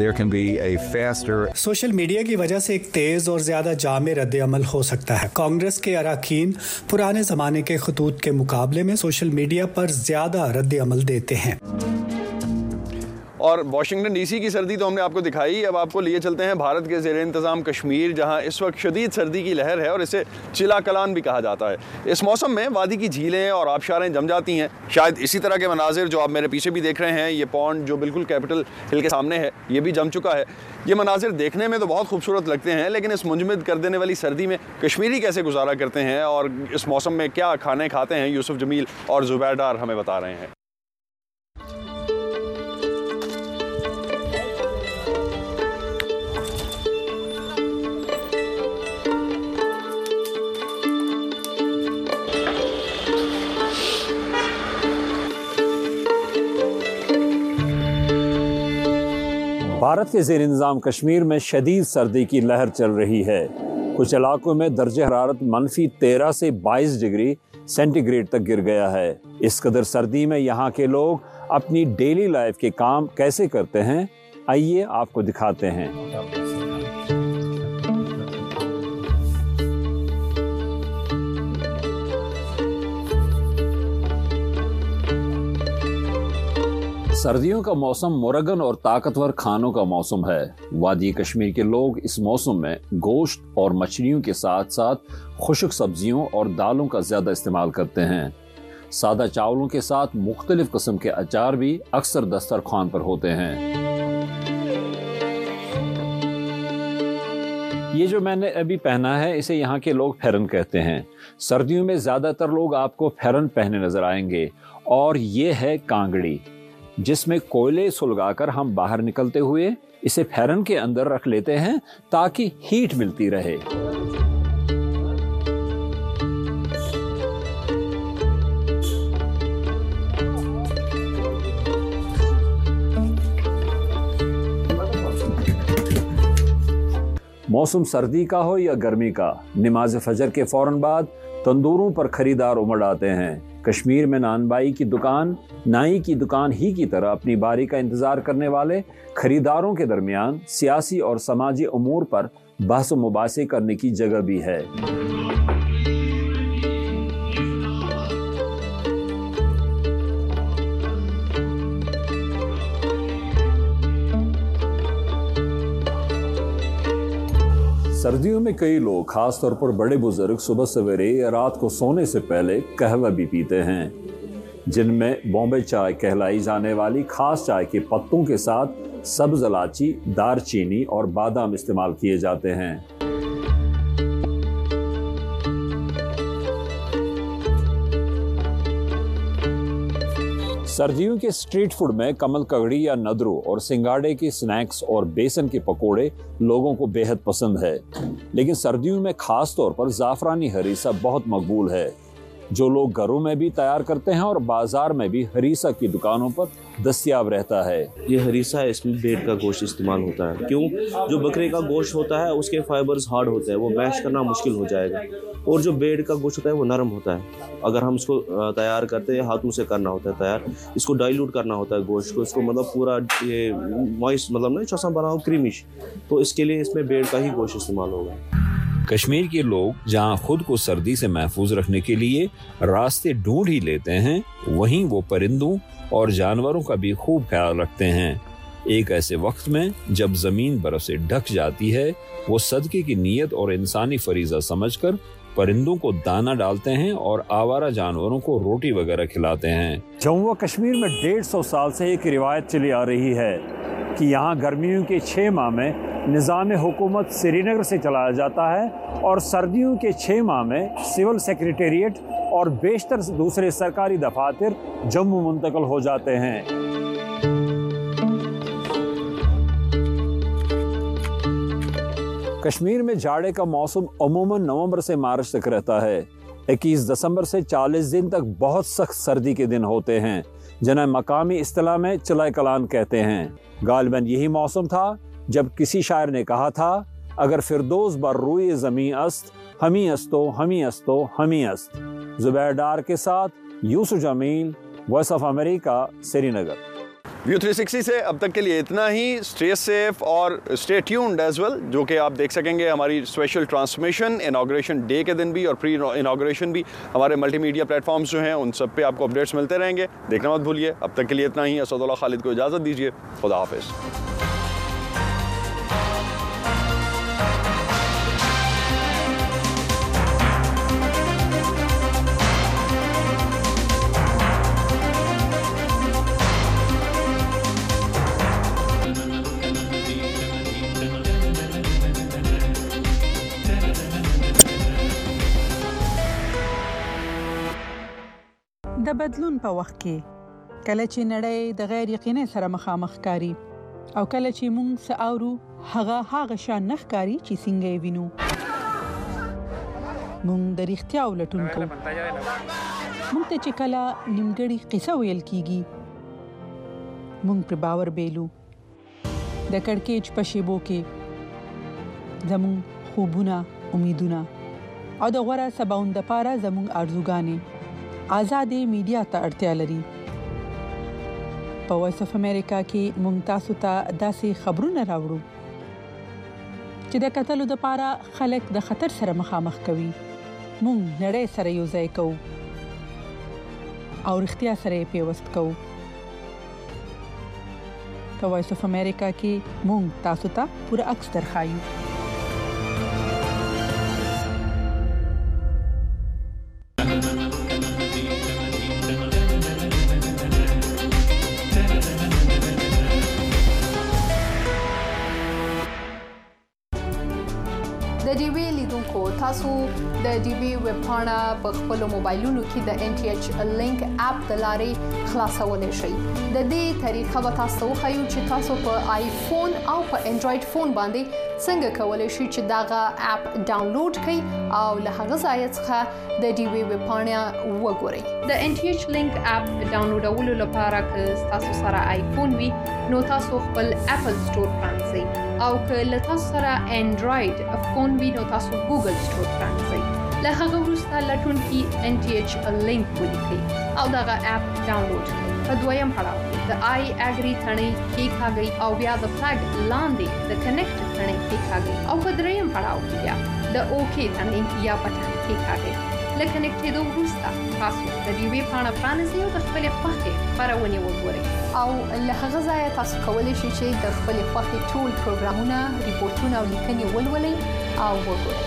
सोशल मीडिया की वजह से एक तेज और ज्यादा जामे रद्द अमल हो सकता है। कांग्रेस के अरकान पुराने जमाने के खतूत के मुकाबले में सोशल मीडिया पर ज्यादा रद्द अमल देते हैं। اور واشنگٹن ڈی سی کی سردی تو ہم نے آپ کو دکھائی. اب آپ کو لیے چلتے ہیں بھارت کے زیر انتظام کشمیر, جہاں اس وقت شدید سردی کی لہر ہے اور اسے چلا کلان بھی کہا جاتا ہے. اس موسم میں وادی کی جھیلیں اور آبشاریں جم جاتی ہیں. شاید اسی طرح کے مناظر جو آپ میرے پیچھے بھی دیکھ رہے ہیں, یہ پونڈ جو بالکل کیپٹل ہل کے سامنے ہے, یہ بھی جم چکا ہے. یہ مناظر دیکھنے میں تو بہت خوبصورت لگتے ہیں, لیکن اس منجمد کر دینے والی سردی میں کشمیری کیسے گزارا کرتے ہیں اور اس موسم میں کیا کھانے کھاتے ہیں, یوسف جمیل اور زبیر ڈار ہمیں بتا رہے ہیں. بھارت کے زیر انتظام کشمیر میں شدید سردی کی لہر چل رہی ہے. کچھ علاقوں میں درجہ حرارت -13 سے 22 ڈگری سینٹی گریڈ تک گر گیا ہے. اس قدر سردی میں یہاں کے لوگ اپنی ڈیلی لائف کے کام کیسے کرتے ہیں, آئیے آپ کو دکھاتے ہیں. سردیوں کا موسم مرغن اور طاقتور کھانوں کا موسم ہے. وادی کشمیر کے لوگ اس موسم میں گوشت اور مچھلیوں کے ساتھ ساتھ خشک سبزیوں اور دالوں کا زیادہ استعمال کرتے ہیں. سادہ چاولوں کے ساتھ مختلف قسم کے اچار بھی اکثر دسترخوان پر ہوتے ہیں. یہ جو میں نے ابھی پہنا ہے اسے یہاں کے لوگ پھیرن کہتے ہیں. سردیوں میں زیادہ تر لوگ آپ کو پھیرن پہنے نظر آئیں گے. اور یہ ہے کانگڑی, جس میں کوئلے سلگا کر ہم باہر نکلتے ہوئے اسے پھیرن کے اندر رکھ لیتے ہیں تاکہ ہیٹ ملتی رہے. موسم سردی کا ہو یا گرمی کا, نماز فجر کے فوراً بعد تندوروں پر خریدار امڑ آتے ہیں. کشمیر میں نان بائی کی دکان نائی کی دکان ہی کی طرح اپنی باری کا انتظار کرنے والے خریداروں کے درمیان سیاسی اور سماجی امور پر بحث و مباحثے کرنے کی جگہ بھی ہے. سردیوں میں کئی لوگ, خاص طور پر بڑے بزرگ, صبح سویرے یا رات کو سونے سے پہلے قہوہ بھی پیتے ہیں, جن میں بومبے چائے کہلائی جانے والی خاص چائے کے پتوں کے ساتھ سبز الائچی, دار چینی اور بادام استعمال کیے جاتے ہیں. سردیوں کے اسٹریٹ فوڈ میں کمل کگڑی یا ندرو اور سنگاڑے کے سنیکس اور بیسن کے پکوڑے لوگوں کو بے حد پسند ہے. لیکن سردیوں میں خاص طور پر زعفرانی ہریسہ بہت مقبول ہے, جو لوگ گھروں میں بھی تیار کرتے ہیں اور بازار میں بھی ہریسہ کی دکانوں پر دستیاب رہتا ہے. یہ ہریسہ ہے, اس میں بیٹ کا گوشت استعمال ہوتا ہے. کیوں؟ جو بکرے کا گوشت ہوتا ہے اس کے فائبرز ہارڈ ہوتے ہیں, وہ میش کرنا مشکل ہو جائے گا. اور جو بیٹ کا گوشت ہوتا ہے وہ نرم ہوتا ہے. اگر ہم اس کو تیار کرتے ہیں, ہاتھوں سے کرنا ہوتا ہے تیار, اس کو ڈائلوٹ کرنا ہوتا ہے گوشت کو, اس کو مطلب پورا یہ مائس مطلب نہیں چوسا بناؤ کریمش, تو اس کے لیے اس میں بیٹ کا ہی گوشت استعمال ہوگا. کشمیر کے لوگ جہاں خود کو سردی سے محفوظ رکھنے کے لیے راستے ڈھونڈ ہی لیتے ہیں, وہیں وہ پرندوں اور جانوروں کا بھی خوب خیال رکھتے ہیں. ایک ایسے وقت میں جب زمین برف سے ڈھک جاتی ہے, وہ صدقے کی نیت اور انسانی فریضہ سمجھ کر پرندوں کو دانہ ڈالتے ہیں اور آوارہ جانوروں کو روٹی وغیرہ کھلاتے ہیں. جموں و کشمیر میں 150 سال سے ایک روایت چلی آ رہی ہے کہ یہاں گرمیوں کے 6 ماہ میں نظام حکومت سری نگر سے چلایا جاتا ہے اور سردیوں کے 6 ماہ میں سول سیکریٹریٹ اور بیشتر دوسرے سرکاری دفاتر جموں منتقل ہو جاتے ہیں. کشمیر میں جاڑے کا موسم عموماً نومبر سے مارچ تک رہتا ہے. 21 دسمبر سے 40 دن تک بہت سخت سردی کے دن ہوتے ہیں, جنہیں مقامی اصطلاح میں چلائے کلان کہتے ہیں. غالباً یہی موسم تھا جب کسی شاعر نے کہا تھا, اگر فردوس بر روئے زمیں است, ہمیں استو ہمیں استو ہمیں است. زبیر ڈار کے ساتھ یوسف جمیل, وائس آف امریکہ, سری نگر. व्यू 360 से अब तक के लिए इतना ही। स्टे सेफ और स्टे ट्यून्ड एज वेल, जो कि आप देख सकेंगे हमारी स्पेशल ट्रांसमिशन इनॉग्रेशन डे के दिन भी और प्री इनॉग्रेशन भी हमारे मल्टीमीडिया प्लेटफॉर्म्स जो हैं उन सब पे आपको अपडेट्स मिलते रहेंगे। देखना मत भूलिए। अब तक के लिए इतना ही। असदुल्लाह खालिद को इजाज़त दीजिए। खुदा हाफिज़। د بدلون په وخت کې کله چې نړۍ د غیر یقیني سره مخامخ کاری او کله چې موږ ساورو هغه شان نخ کاری چې څنګه وینو موږ د اړتیا ولټون کوو موږ ته چې کله نیمګړی قصه ویل کیږي موږ پر باور بیلو د کڑکېچ په شیبو کې زموږ خوبونه امیدونه او د غوړه سباوند لپاره زموږ ارزوګانې آزادې میډیا ته اړتیا لري په وایس اف امریکا کې موږ تاسو ته داسې خبرونه راوړو چې د قتلو د لپاره خلک د خطر سره مخامخ کوي موږ نړۍ سره یو ځای کوو او اړتیا سره پیوست کوو په وایس اف امریکا کې موږ تاسو ته پوره عکس درخایو تاسو د ډي بي ویب پاڼه په خپل موبایلونو کې د NTH لینک اپ د لارې خلاصولای شئ د دې طریقه به تاسو خو چې تاسو په آیفون او په انډراید فون باندې څنګه کولای شئ چې داغه اپ ډاونلوډ کړئ او له هغه ځای څخه د ډي بي ویب پاڼه وګورئ د NTH لینک اپ ډاونلوډولو لپاره که تاسو سره آیفون وي نو تاسو خپل اپل سٹور پرانځئ او که له تاسو سره انډراید فون وي نو تاسو ګوګل سٹور پرانځئ له هغه وروسته لټون کې NTH لینک ولیکئ او دغه اپ ډاونلوډ کړئ په دویم پړاو د آی اګری ثنې کېکاږئ او بیا د فلګ لاندې د کنیکټ ثنې کېکاږئ او په دریم پړاو کې بیا د اوکې ثنې یا بټن کېکاږئ له کنیکټېدو وروسته تاسو د دې ویب پاڼه پرانیزئ او د خپلې خوښې خپرونې وګورئ او له هغه ځایه تاسو کولی شئ چې د خپلې خوښې ټول پروګرامونه ریپورټونه او لیکنې ولولئ او وګورئ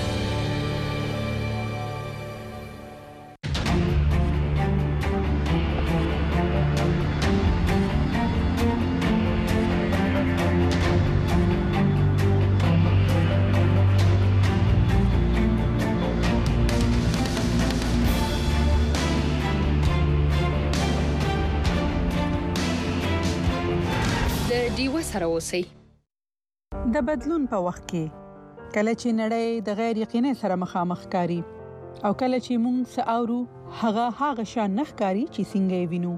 سره اوسئ د بدلون په وخت کې کله چې نړۍ د غیر یقیني سره مخامخ کاری او کله چې موږ ساورو هغه شان نخ کاری چې څنګه وینو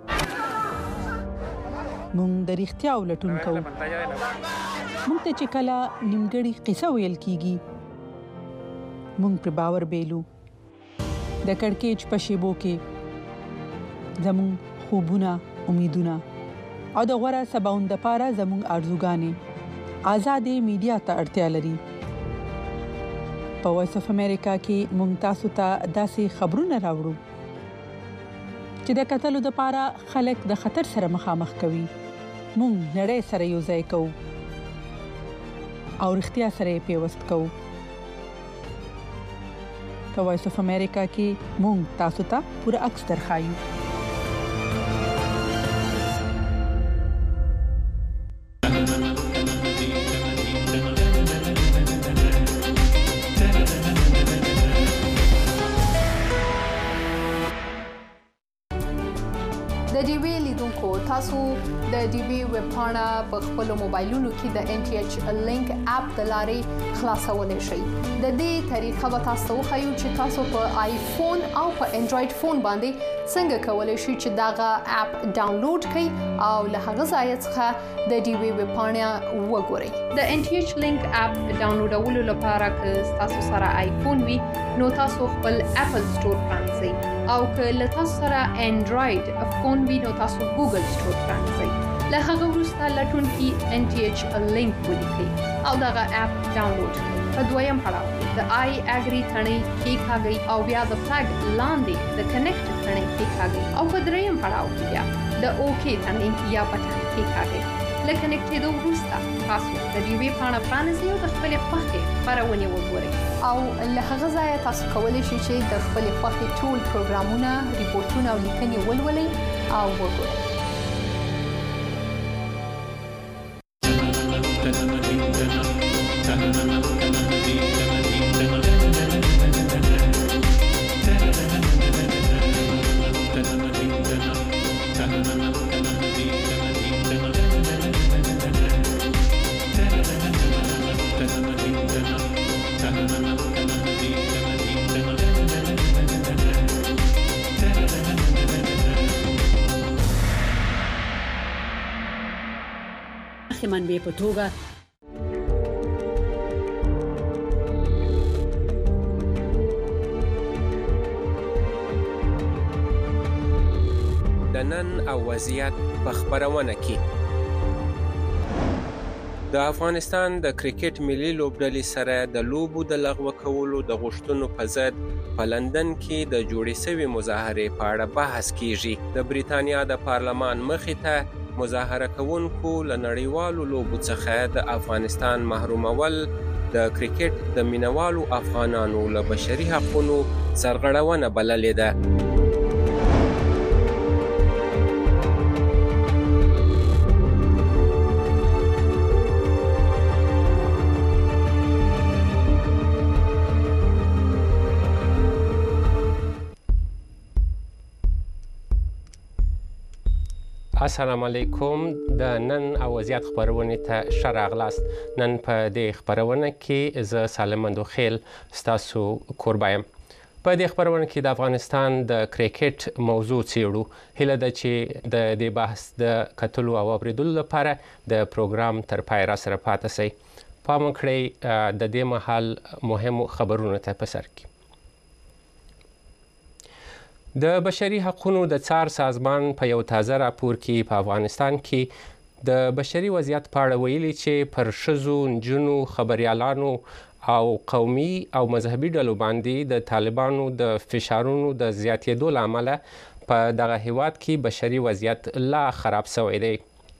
موږ د اړتیا ولټون کوو موږ ته چې کله نیمګړی قصه ویل کیږي موږ پر باور بیلو د کڑکېچ په شیبو کې زموږ خوبونه امیدونه او د غوړه سباوند لپاره زموږ ارزوګانې آزادې میډیا ته اړتیا لري په وایس اف امریکا کې موږ تاسو ته داسې خبرونه راوړو چې د قتلو د لپاره خلک د خطر سره مخامخ کوي موږ نړۍ سره یو ځای کوو او اړتیا سره پیوست کوو په وایس اف امریکا کې موږ تاسو ته پوره عکس درخایو تاسو د ډي بي ویب پاڼه په خپل موبایلونو کې د NTH لینک اپ د لارې خلاصولای شئ د دې طریقه به تاسو خو چې تاسو په آیفون او په انډراید فون باندې څنګه کولای شئ چې داغه اپ ډاونلوډ کړئ او له هغه ځای څخه د ډي بي ویب پاڼه وګورئ د NTH لینک اپ ډاونلوډولو لپاره که تاسو سره آیفون وي نو تاسو خپل اپل سٹور پرانځئ او که له تاسو سره انډراید فون وي نو تاسو ګوګل سٹور پرانځئ له هغه وروسته لټونکي NTH لینک ولیکئ او دغه اپ ډاونلوډ کړئ. په دویم پړاو کې د آی اګری تڼۍ کېکاږئ او بیا د فلګ لاندې د کنیکټ تڼۍ کېکاږئ او په دریم پړاو کې بیا د اوکې تڼۍ یا بټن کېکاږئ. له کنیکټېدو وروسته تاسو د ډیوې پاڼه پرانیزئ او د خپلې خوښې خپرونې وګورئ او له هغه ځایه تاسو کولی شئ چې د خپلې خوښې ټول پروګرامونه، ریپورټونه او لیکنې ولولئ او وګورئ. منبع په توګه د نن او وضعیت په خبرونه کې د افغانستان د کرکټ ملي لوبډلې سره د لوبو د لغوه کولو د غوښتنو په ضد په لندن کې د جوړې شوې مظاهرې په اړه بحث کیږي. د بریتانیا د پارلمان مخې ته مظاهره کوونکو له نړیوالو لوبو څخه د افغانستان محرومول د کرکټ د مینوالو افغانانو له بشري حقوقو سرغړونه بللې ده. السلام علیکم. د نن او وضعیت خبرونه ته ښه راغلاست. نن په دې خبرونه کې زه سالم مندوخیل ستاسو کوربه یم. په دې خبرونه کې د افغانستان د کرکټ موضوع څیړو. هیله ده چې د دې بحث د کتلو او اوریدلو لپاره د پروګرام تر پای را سره پاتې شئ. پام وکړئ د دې مهال مهمو خبرونو ته په سر کې. د بشري حقوقو د څار سازمان په یو تازه راپور کې په افغانستان کې د بشري وضعیت په اړه ویلي چې پر ښځو، نجونو، خبریالانو او قومي او مذهبي ډلو باندې د طالبانو د فشارونو د زیاتېدو له امله په دغه هیواد کې بشري وضعیت لا خراب شوی دی.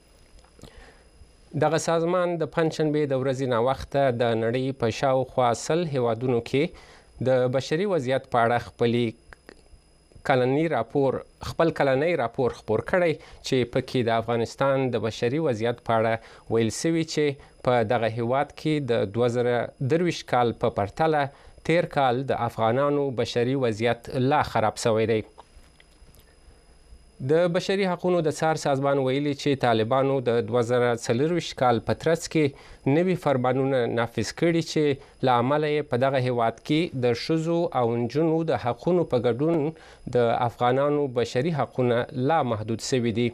دغه سازمان د پنجشنبې د ورځې ناوخته د نړۍ په شاوخوا 100 هیوادونو کې د بشري وضعیت په اړه خپل کلنی راپور خپور کړی چې پکې د افغانستان د بشري وضعیت په اړه ویل شوي چې په دغه هیواد کې د 2023 کال په پرتله تیر کال د افغانانو بشري وضعیت لا خراب شوی دی. د بشري حقوقو د څار سازمان ویلي چې طالبانو د 2024 کال په ترڅ کې نوي فرمانونه نافذ کړي چې له امله یې په دغه هیواد کې د ښځو او نجونو د حقوقو په ګډون د افغانانو بشري حقونه لا محدود شوي دي.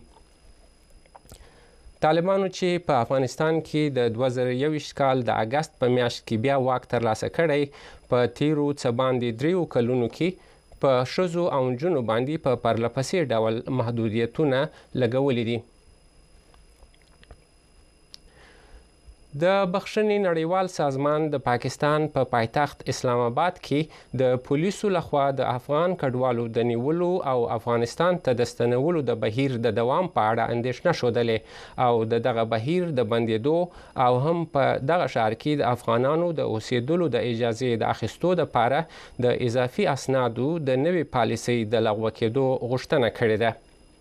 طالبانو چې په افغانستان کې د 2021 کال د اگست په میاشت کې بیا واک ترلاسه کړی، په تیرو څه باندې 3 کلونو کې په ښځو او نجونو باندې په پرلپسې ډول محدودیتونه لګولي دي. د بخښنې نړیوال سازمان د پاکستان په پایتخت اسلام آباد کې د پولیسو لخوا د افغان کډوالو د نیولو او افغانستان ته د ستنولو د بهیر د دوام په اړه اندېښنه ښودلې او دغه بهیر د بندېدو او هم په دغه ښار کې د افغانانو د اوسېدلو د اجازې د اخیستو لپاره د اضافي اسنادو د نوې پالیسۍ د لغوه کېدو غوښتنه کړې ده.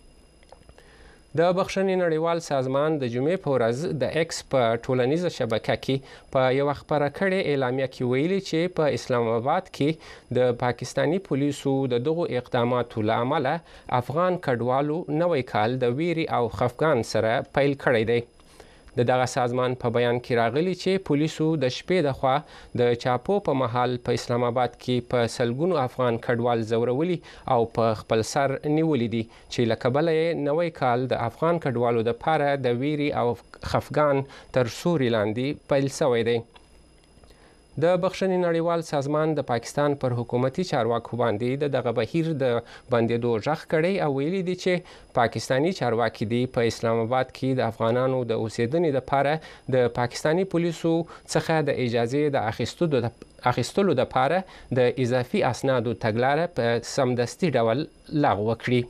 د بخښنې نړیوال سازمان د جمعې په ورځ د ایکس په ټولنیزه شبکه کې په یوه خپره کړې اعلامیه کې ویلي چې په اسلام آباد کې د پاکستاني پولیسو د دغو اقداماتو له امله افغان کډوالو نوی کال د ویرې او خفګان سره پیل کړی دی. د دغه سازمان په بیان کې راغلی چې پولیسو د شپې د خوا د چاپو په مهال په اسلام آباد کې په سلګونو افغان کډوال زورولي او په خپل سر نیولي دي چې له کبله یې نوی کال د افغان کډوالو دپاره د ویرې او خفګان تر سوري لاندې پیل شوی دی. د بخښنې نړیوال سازمان د پاکستان پر حکومتي چارواکو باندې دغه بهیر د بندېدو غږ کړی او ویلي دي چې پاکستاني چارواکي دي په اسلام آباد کې د افغانانو د اوسېدنې لپاره د پاکستاني پولیسو څخه د اجازې د اخیستلو لپاره د اضافي اسنادو تګلاره په سمدستي ډول لغوه کړي.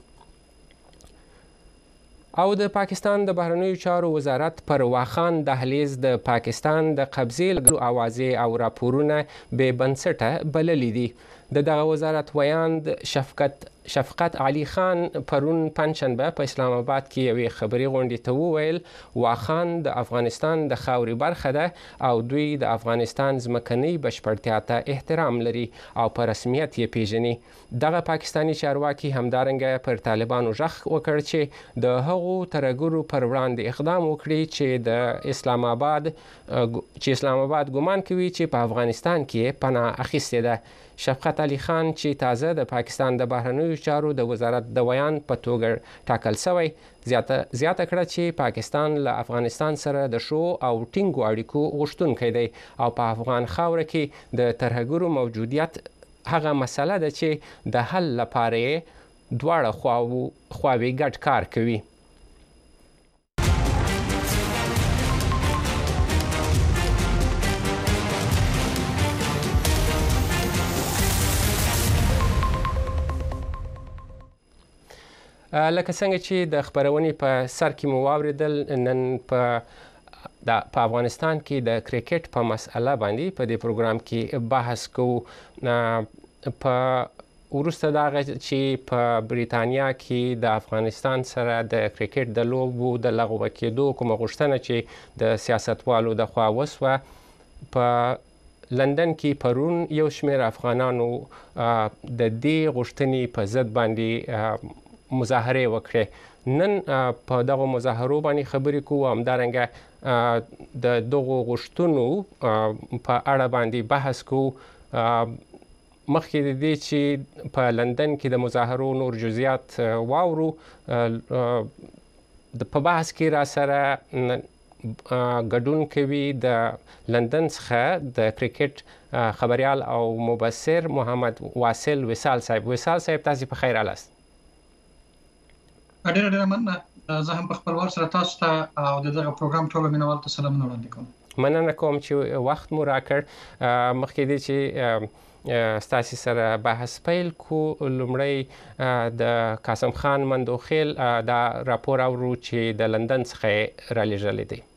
او د پاکستان د بهرنیو چارو وزارت پر واخان دهلیز د پاکستان د قبضې لګلو اوازې او راپورونه بې بنسټه بللي دي. دغه وزارت ویاند شفقت علي خان پرون پنجشنبه په اسلام آباد کې یوې خبري غونډې ته وویل واخان د افغانستان د خاورې برخه ده او دوی د افغانستان ځمکنۍ بشپړتیا ته احترام لري او په رسمیت یې پیژني. دغه پاکستاني چارواکي همدارنګه پر طالبانو غږ وکړ چې د هغو ترهګرو پر وړاندې اقدام وکړي چې اسلام آباد ګمان کوي چې په افغانستان کې پناه اخیستې ده. شفقت علي خان چې تازه د پاکستان د بهرنیو چارو د وزارت د ویاند په توګه ټاکل شوی زیاته کړه چې پاکستان له افغانستان سره د ښو او ټینګو اړیکو غوښتونکی دی او په افغان خاوره کې د ترهګرو موجودیت هغه مسله ده چې د حل لپاره یې دواړه خواوې ګډ کار کوي. لکه څنګه چې د خبرونې په سر کې مو واورېدل نن په افغانستان کې د کرکټ په مسأله باندې په دې پروګرام کې بحث کوو. په وروسته د هغه چې په بریتانیا کې د افغانستان سره د کرکټ د لوبو د لغوه کېدو کومه غوښتنه چې د سیاستوالو د خوا وسوه په لندن کې پرون یو شمېر افغانانو د دې غوښتنې په ضد باندې مظاهره وکړه. نن په دغه مظاهرو باندې خبرې کوو همدارنګه د دغو غوښتنو په اړه باندې بحث کوو. مخکې د دې چې په لندن کې د مظاهرو نور جزئیات واورو په بحث کې را سره ګډون کوي د لندن څخه د کرکټ خبريال او مبصر محمد واصل وصال صاحب. وصال صاحب تاسو په خیر الاست؟ ډېر مننه. زه هم په خپل وار سره تاسو ته او دغه پروګرام ټولو مینوالو ته سلامونه وړاندې کوم. مننه کوم چې وخت مو راکړ. مخکې دی چې ستاسو سره بحث پیل کو لومړی د قاسم خان مندوخیل دا راپور اورو چې د لندن څخه را لېږلی دی.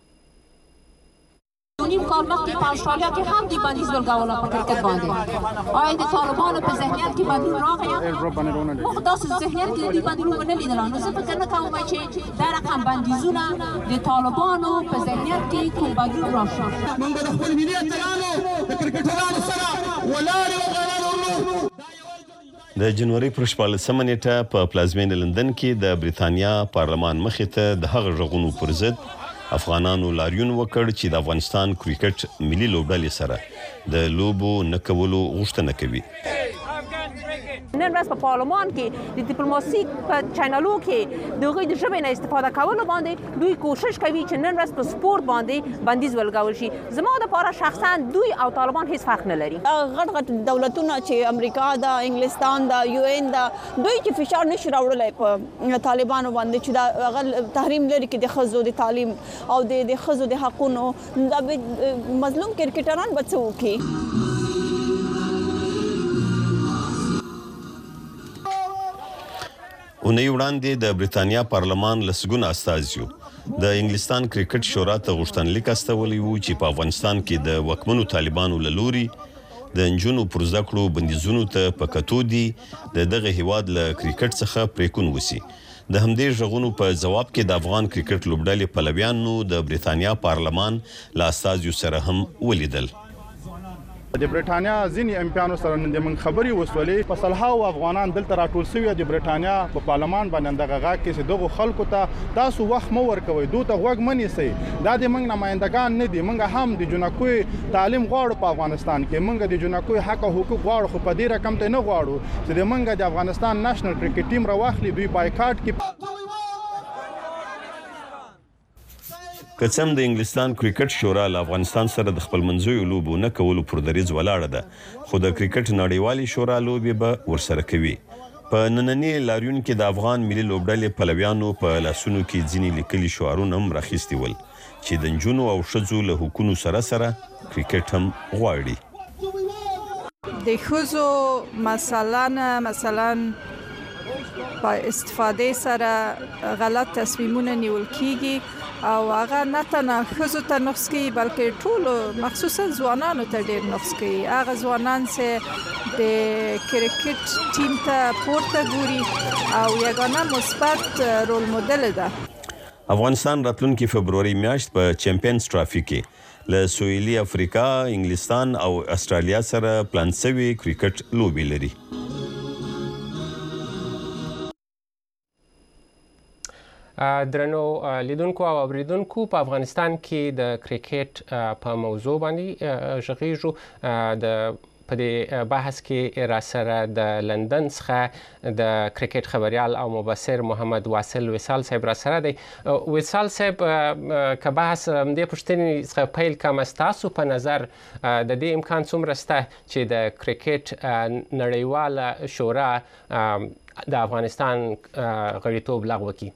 نیم کال مخکې په استرالیا کې هم د بندیز ولګول په کرکټ باندې آیا د طالبانو په ذهنیت کې بدلون راغی؟ موږ داسې ذهنیت کې د بدلون ونه لیدل. نو زه فکر نه کوم چې دا رقم بندیزونه د طالبانو په ذهنیت کې کوم بدلون راشي. موږ د خپل ملي اتلانو د کرکټرانو سره ولاړ یو. د جنوري پر 14 نیټه په پلازمینه لندن کې د بریتانیا پارلمان مخې ته د هغه غږونو پر ضد افغانانو لاریون وکړ چې د افغانستان کرکټ ملي لوبډلې سره د لوبو نه کولو غوښتنه کوي. نن ورځ په پارلمان کې د ډیپلوماسي په چینلو کې د غوی د ژبې نه استفاده کولو باندې دوی کوشش کوي چې نن ورځ په سپورت باندې بندیز ولګول شي. زما لپاره شخصا دوی او طالبان هیڅ فرق نه لري. غټ غټ دولتونه چې امریکا دا انګلستان دا یو ان دا دوی چې فشار نشي راوړلای په طالبانو باندې چې دا تحریم لري کې د خزو د تعلیم او د خزو د حقونو دا مظلوم کرکټران بچو کې. اونۍ وړاندې د بریتانیا پارلمان لسګونه استازیو د انګلستان کرکټ شورا ته غوښتنلیک استولی وو چې په افغانستان کې د وکمنو طالبانو له لوري د نجونو پر زده کړو بندیزونو ته په کتو دي د دغه هیواد له کرکټ څخه پریکون وسی. د همدې ژغونو په جواب کې د افغان کرکټ لوبډلې پلویانو د بریتانیا پارلمان له استازیو سره هم ولیدل. د بریټانیا ځینې امپیانو سره نن د من خبري وسولې په صلحاو افغانان دلته راټول شوی د بریټانیا په پارلمان باندې دغه غاک کې دغه خلکو ته تاسو وخت مو ورکوي دوی ته غوږ منی سي دا د موږ نمائندگان نه دي. موږ هم د جنکوي تعلیم غواړو په افغانستان کې. موږ د جنکوي حق او حقوق غواړو خو په دې رقم ته نه غواړو چې د موږ د افغانستان نېشنل کرکټ ټیم راوخلي دوی بایکاټ کې کڅم د انګلستان کرکټ شورا له افغانستان سره د خپل منځوي لوبو نه کولو پر دریځ ولاړه ده، خو د کرکټ نړیوالي شورا لوبي به ورسره کوي. په نننی لاریون کې د افغان ملي لوبډلې پلویانو په لاسونو کې ځینې لیکلي شعارونه هم راخیستي ول چې د نجونو او ښځو له حقونو سره سره کرکټ هم غواړي. د ښځو مثلا په استفاده سره غلط تصمیمونه نیول کیږي او هغه نه تنها ښځو ته نقص کوي بلکې ټول مخصوصا ځوانانو ته ډیر نقص کوي. هغه ځوانان چې د کرکټ ټیم ته پورته ګوري او یگانه مثبت رول مدل ده. افغانستان راتلونکي فبروري میاشت په چمپیونز ټرافي کې له سویلي افریقا، انګلستان او استرالیا سره پلان شوی کرکټ لوبي لري. درنو لیدونکو او اوریدونکو، په افغانستان کې د کرکټ په موضوع باندې غږیږو. د په دې بحث کې را سره د لندن څخه د کرکټ خبريال او مبصر محمد واصل وصال صاحب را سره دی. وصال صاحب، که بحث د پښتنې څخه پیل کوم، تاسو په نظر د دې امکان څومره شته چې د کرکټ نړیواله شورا د افغانستان غړیتوب لغوه کړي؟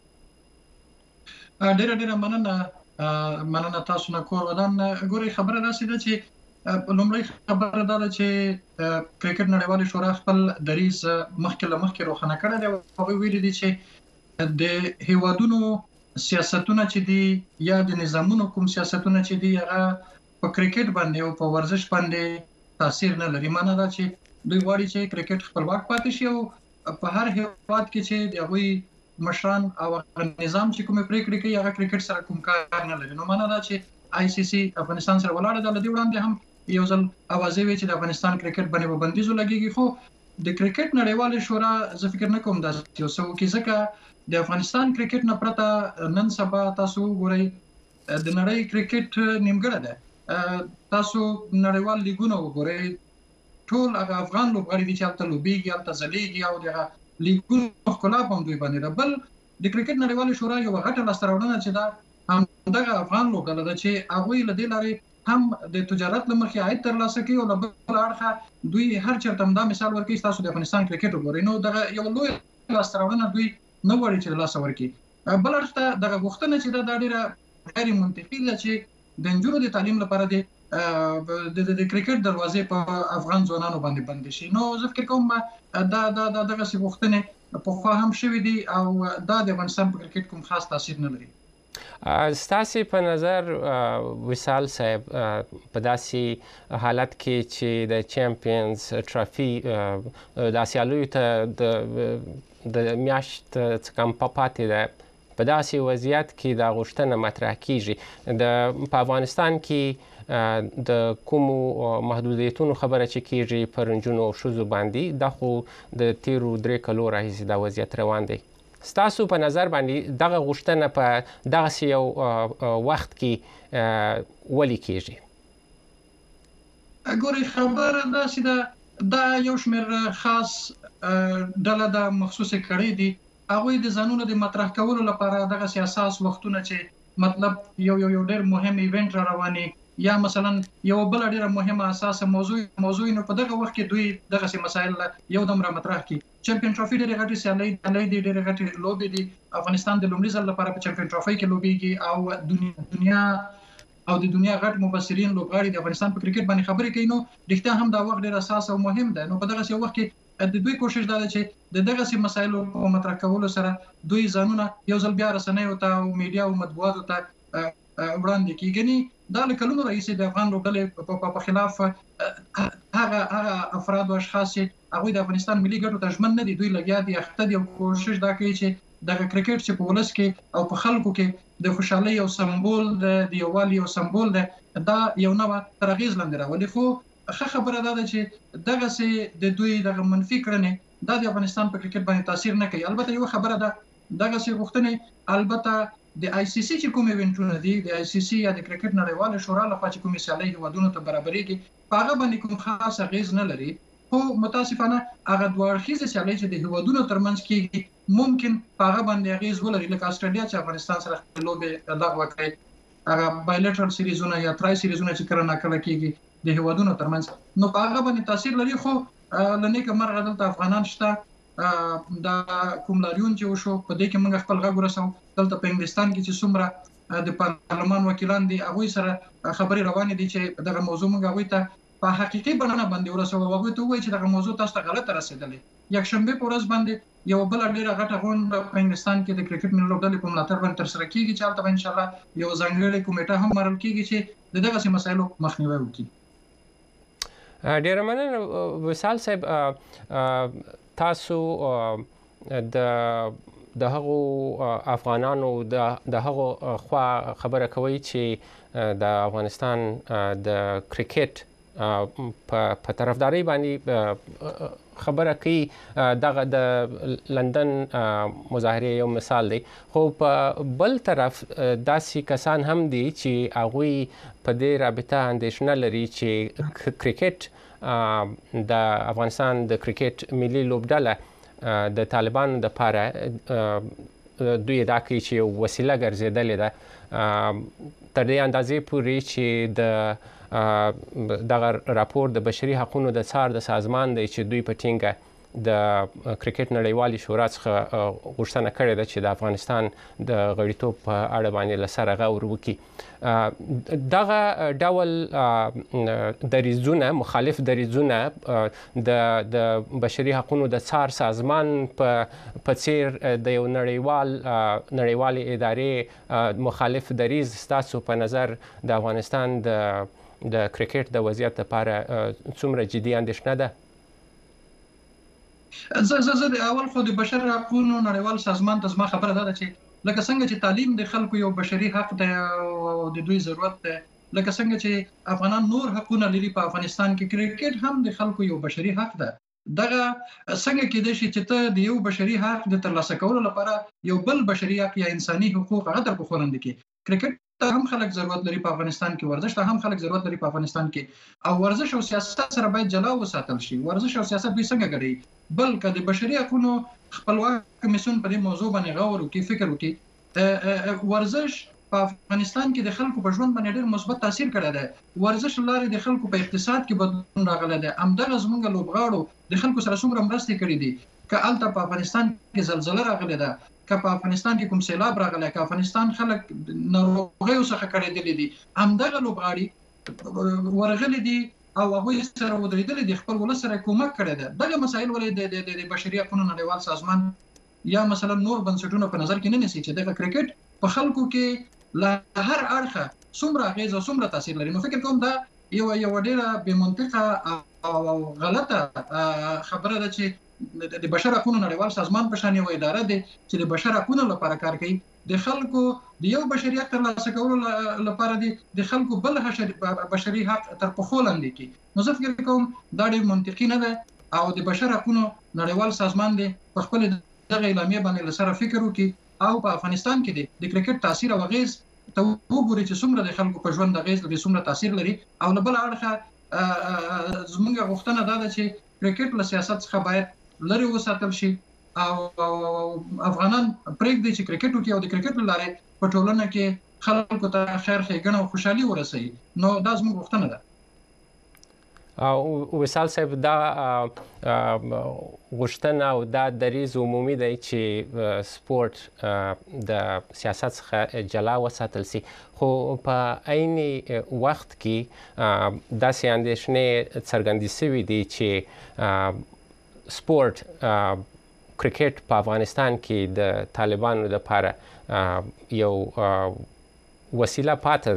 ډیره مننه تاسو نه کور ودان. ګوري خبره داسې ده چې لومړی خبره دا ده چې کرکټ نړیوالې شورا خپل دریځ مخکې روښانه کړی دی. هغوی ویلي دي چې د هیوادونو سیاستونه چې دي یا د نظامونو کوم سیاستونه چې دي هغه په کرکټ باندې او په ورزش باندې تاثیر نه لري. معنی دا چې دوی غواړي چې کرکټ خپلواک پاتې شي او په هر هیواد کې چې د هغوی مشران او نظام چې کومه پریکړه کوي هغه کرکټ سره کوم کار نه لري. نو معنی دا چې آی سی سی افغانستان سره ولاړه ده. لدی وړاندې هم یو ځل اوازې وی چې د افغانستان کرکټ باندې بندیزو لګیږي، خو د کرکټ نړیواله شورا زه فکر نه کوم دا یو څه وکړي، ځکه د افغانستان کرکټ نه پرته نن سبا تاسو ګورئ د نړۍ کرکټ نیمګړی ده. تاسو نړیوال لیګونه وګورئ، ټول هغه افغان لوبغاړي دي چې هلته لوبېږي، هلته ځلیږي او دغه لیګونو ښکلا په دوی باندې ده. بل د کرکټ نړیواله شورا یو غټه لاسته راوړنه چې دا همدغه افغان لوبډله ده چې هغوی له دې لارې هم د تجارت له مخې عاید ترلاسه کوي او له بل اړخه دوی هر چېرته همدا مثال ورکوي. تاسو د افغانستان کرکټ وګورئ، نو دغه یو لوی لاسته راوړنه دوی نه غواړي چې له لاسه ورکړي. بل اړخ ته دغه غوښتنه چې دا ډېره غیر منطقي ده چې د نجونو د تعلیم لپاره د کرکټ دروازې په افغان ځوانانو باندې بند شي. نو زه فکر کوم دا دغسې غوښتنې پخوا هم شوي دي او دا د افغانستان په کرکټ کوم خاص تاثیر نه لري. ستاسې په نظر وصال صاحب، په داسې حالت کې چې د چمپیونز ټرافي د سیالیو ته د میاشت څخه کم پاتې ده، په داسې وضعیت کې دا غوښتنه مطرح کیږي په افغانستان کې د کومو محدودیتونو خبره چې کیږي پر نجونو او ښځو باندې، دا خو د تیرو 3 کلو راهیسې دا وضعیت روان دی. ستاسو په نظر باندې دغه غوښتنه په دغسې یو وخت کې ولې کیږي؟ ګورئ خبره داسې ده، دا یو شمېر خاص ډله ده مخصوصې کړې دي. هغوی د ځانونو د مطرح کولو لپاره دغسې اساس وختونه چې مطلب یو ډېر مهم ایونټ را رواني یا مثلا یو بل ډیره مهمه اساسه موضوع نو په دغه وخت کې دوی دغه مسایل یو دم را مطرح کړي. چمپیون ټرافي ډیره غټي سیالي دي، ډیره غټي لوبي دي. افغانستان د لومړي ځل لپاره په چمپیون ټرافي کې لوبيږي او د دنیا غټ مبصرین لوبغاړي د افغانستان په کرکټ باندې خبرې کوي. نو رښتیا هم دا وخت ډیر اساس او مهم ده. نو په دغه وخت کې د دوی کوشش دا ده چې د دغه مسایلو په مطرح کولو سره دوی ځانونه یو ځل بیا رسنیو ته او میډیا او مطبوعاتو ته وړاندې کیږي. دا له کلونو راهیسې د افغان لوبډلې په خلاف هغه افراد او اشخاص چې هغوی د افغانستان ملي ګټو ته ژمن نه دي، دوی لګیا دي اخته دي او کوشش دا کوي چې دغه کرکټ چې په ولس کې او په خلکو کې د خوشحالۍ او سمبول د یووالي او سمبول ده، دا یو نوع تر اغېز لاندې راولي. خو ښه خبره دا ده چې دغسې د دوی دغه منفي کړنې دا د افغانستان په کرکټ باندې تاثیر نه کوي. البته یو خبره ده، دغسې غوښتنې البته د آی سی سی چې کوم ایونټونه دي، د آی سی سی یا د کرکټ نړیواله شورا لخوا چې کوم سیالۍ هیوادونو ته برابرېږي، په هغه باندې کوم خاص اغېز نه لري. خو متاسفانه هغه دوه اړخیزه سیالۍ چې د هیوادونو ترمنځ کېږي ممکن په هغه باندې اغېز ولري، لکه استرالیا چې افغانستان سره خپل لوبې لغوه کړې هغه بایلیټرل سیریزونه یا ترای سیریزونه چې کله ناکله کیږي د هیوادونو ترمنځ نو په هغه باندې تاثیر لري. خو لنیکه مرغه دلته افغانان شته دا کوم لاریون چې وشو په دې کې موږ خپل غږ ورسو. دلته په انګلستان کې چې څومره د پارلمان وکیلان دي هغه سره خبري روانې دي چې دغه موضوع موږ هغه ته په حقيقي بڼه باندې ورسو. هغه ته وایي چې دغه موضوع تاسو ته غلطه رسیدلې. یک شنبه په ورځ باندې یو بل ډیره غټه غونډه په انګلستان کې د کرکټ ملي لوبډلې په ملاتړ باندې ترسره کیږي چې هلته ان شاء الله یو ځانګړی کمیټه هم مرل کیږي چې دغه مسایلو مخنیوي وکړي. ډیره مننه وصال صاحب. تاسو د هغو افغانانو د هغو خوا خبره کوي چې د افغانستان د کرکټ په طرفداري باندې خبره کوي. دغه د لندن مظاهره یو مثال دی. خو په بل طرف داسې کسان هم دي چې هغوی په دې رابطه اندېښنه لري چې کرکټ د افغانستان د کرکټ ملي لوبډله د طالبانو د پاره دوی دا کوي چې وسیله ګرځېدلې ده تر دې اندازې پورې چې دغه راپور د بشري حقوقو د څار د سازمان دی چې دوی په ټینګه د کرکټ نړیوالې شورا څخه غوښتنه کړې ده چې د افغانستان د غړیتوب په اړه باندې له سره غور وکړي. دغه ډول دریځونه مخالف دریځونه د بشري حقوقو د څار سازمان په څیر د یو نړیوالې ادارې مخالف دریځ ستاسو په نظر د افغانستان د کرکټ د وضعیت لپاره څومره جدي اندېښنه ده؟ زه د اول خو د بشر حقوقو نړیوال سازمان ته زما خبره ده چې لکه څنګه چې تعلیم د خلکو یو بشري حق دی او د دوی ضرورت دی، لکه څنګه چې افغانان نور حقوقونه لري په افغانستان کې، کرکټ هم د خلکو یو بشري حق ده. دغه څنګه کېدای شي چې ته د یو بشري حق د ترلاسه کولو لپاره یو بل بشري حق یا انساني حقوق هغه تر پښو لاندې کړې؟ کرکټ ته هم خلک ضرورت لري په افغانستان کې، ورزش ته هم خلک ضرورت لري په افغانستان کې، او ورزش او سیاست سره باید جلا وساتل شي. ورزش او سیاست دوی څنګه ګډوي؟ بلکې د بشري حقوقو خپلواک کمیسیون په دې موضوع باندې غور وکړي، فکر وکړي. ورزش په افغانستان کې د خلکو په ژوند باندې ډېر مثبت تاثیر کړی دی. ورزش لاره د خلکو په اقتصاد کې بدلون راغلی دی. همدغه زموږ لوبغاړو د خلکو سره څومره مرستې کړې دي. که هلته په افغانستان کې زلزله راغلی ده، که په افغانستان کې کوم سیلاب راغلی، که افغانستان خلک ناروغیو څخه کړېدلي دي، همدغه لوبغاړي ورغلي دي او هغوی سره ودرېدلي دي، خپل ولس سره کومک کړی دی. دغه مسایل ولې د بشري حقوقو نړیوال سازمان یا مثلا نور بنسټونه په نظر کې نه نیسي چې دغه کرکټ په خلکو کې له هر اړخه څومره اغیز او څومره تاثیر لري؟ نو فکر کوم دا یو ډېره بې منطقه او غلطه خبره ده چې د بشر حقوقو نړیوال سازمان په شان یو اداره دی چې د بشر حقوقو لپاره کار کوي، د خلکو د یو بشري حق ترلاسه کولو لپاره دی د خلکو بل بشري حق تر پښو لاندې کړي. نو زه فکر کوم دا ډېر منطقي نه ده او د بشر حقوقو نړیوال سازمان دی په خپل دغه اعلامیه باندې له سره فکر وکړي او په افغانستان کې د کرکټ تاثیر او اغیز ته وګوري چې څومره د خلکو په ژوند اغیز لري، څومره تاثیر لري. او له بل اړخه زموږ غوښتنه دا ده چې کرکټ له سیاست څخه باید لري وساتل شي او افغانان پرېږدي چې کرکټ وکړي او د کرکټ له لارې په ټولنه کې خلکو ته خیر ښېګڼه او خوشحالي ورسوي. نو دا زموږ غوښتنه ده. او وصال صاحب دا غوښتنه او دا دریځ عمومي دی چې سپورت د سیاست څخه جلا وساتل سي، خو په عین وخت کې داسې اندېښنې څرګندې شوي دي چې سپورت کرکټ په افغانستان کې د طالبانو لپاره یو وسیله پاتې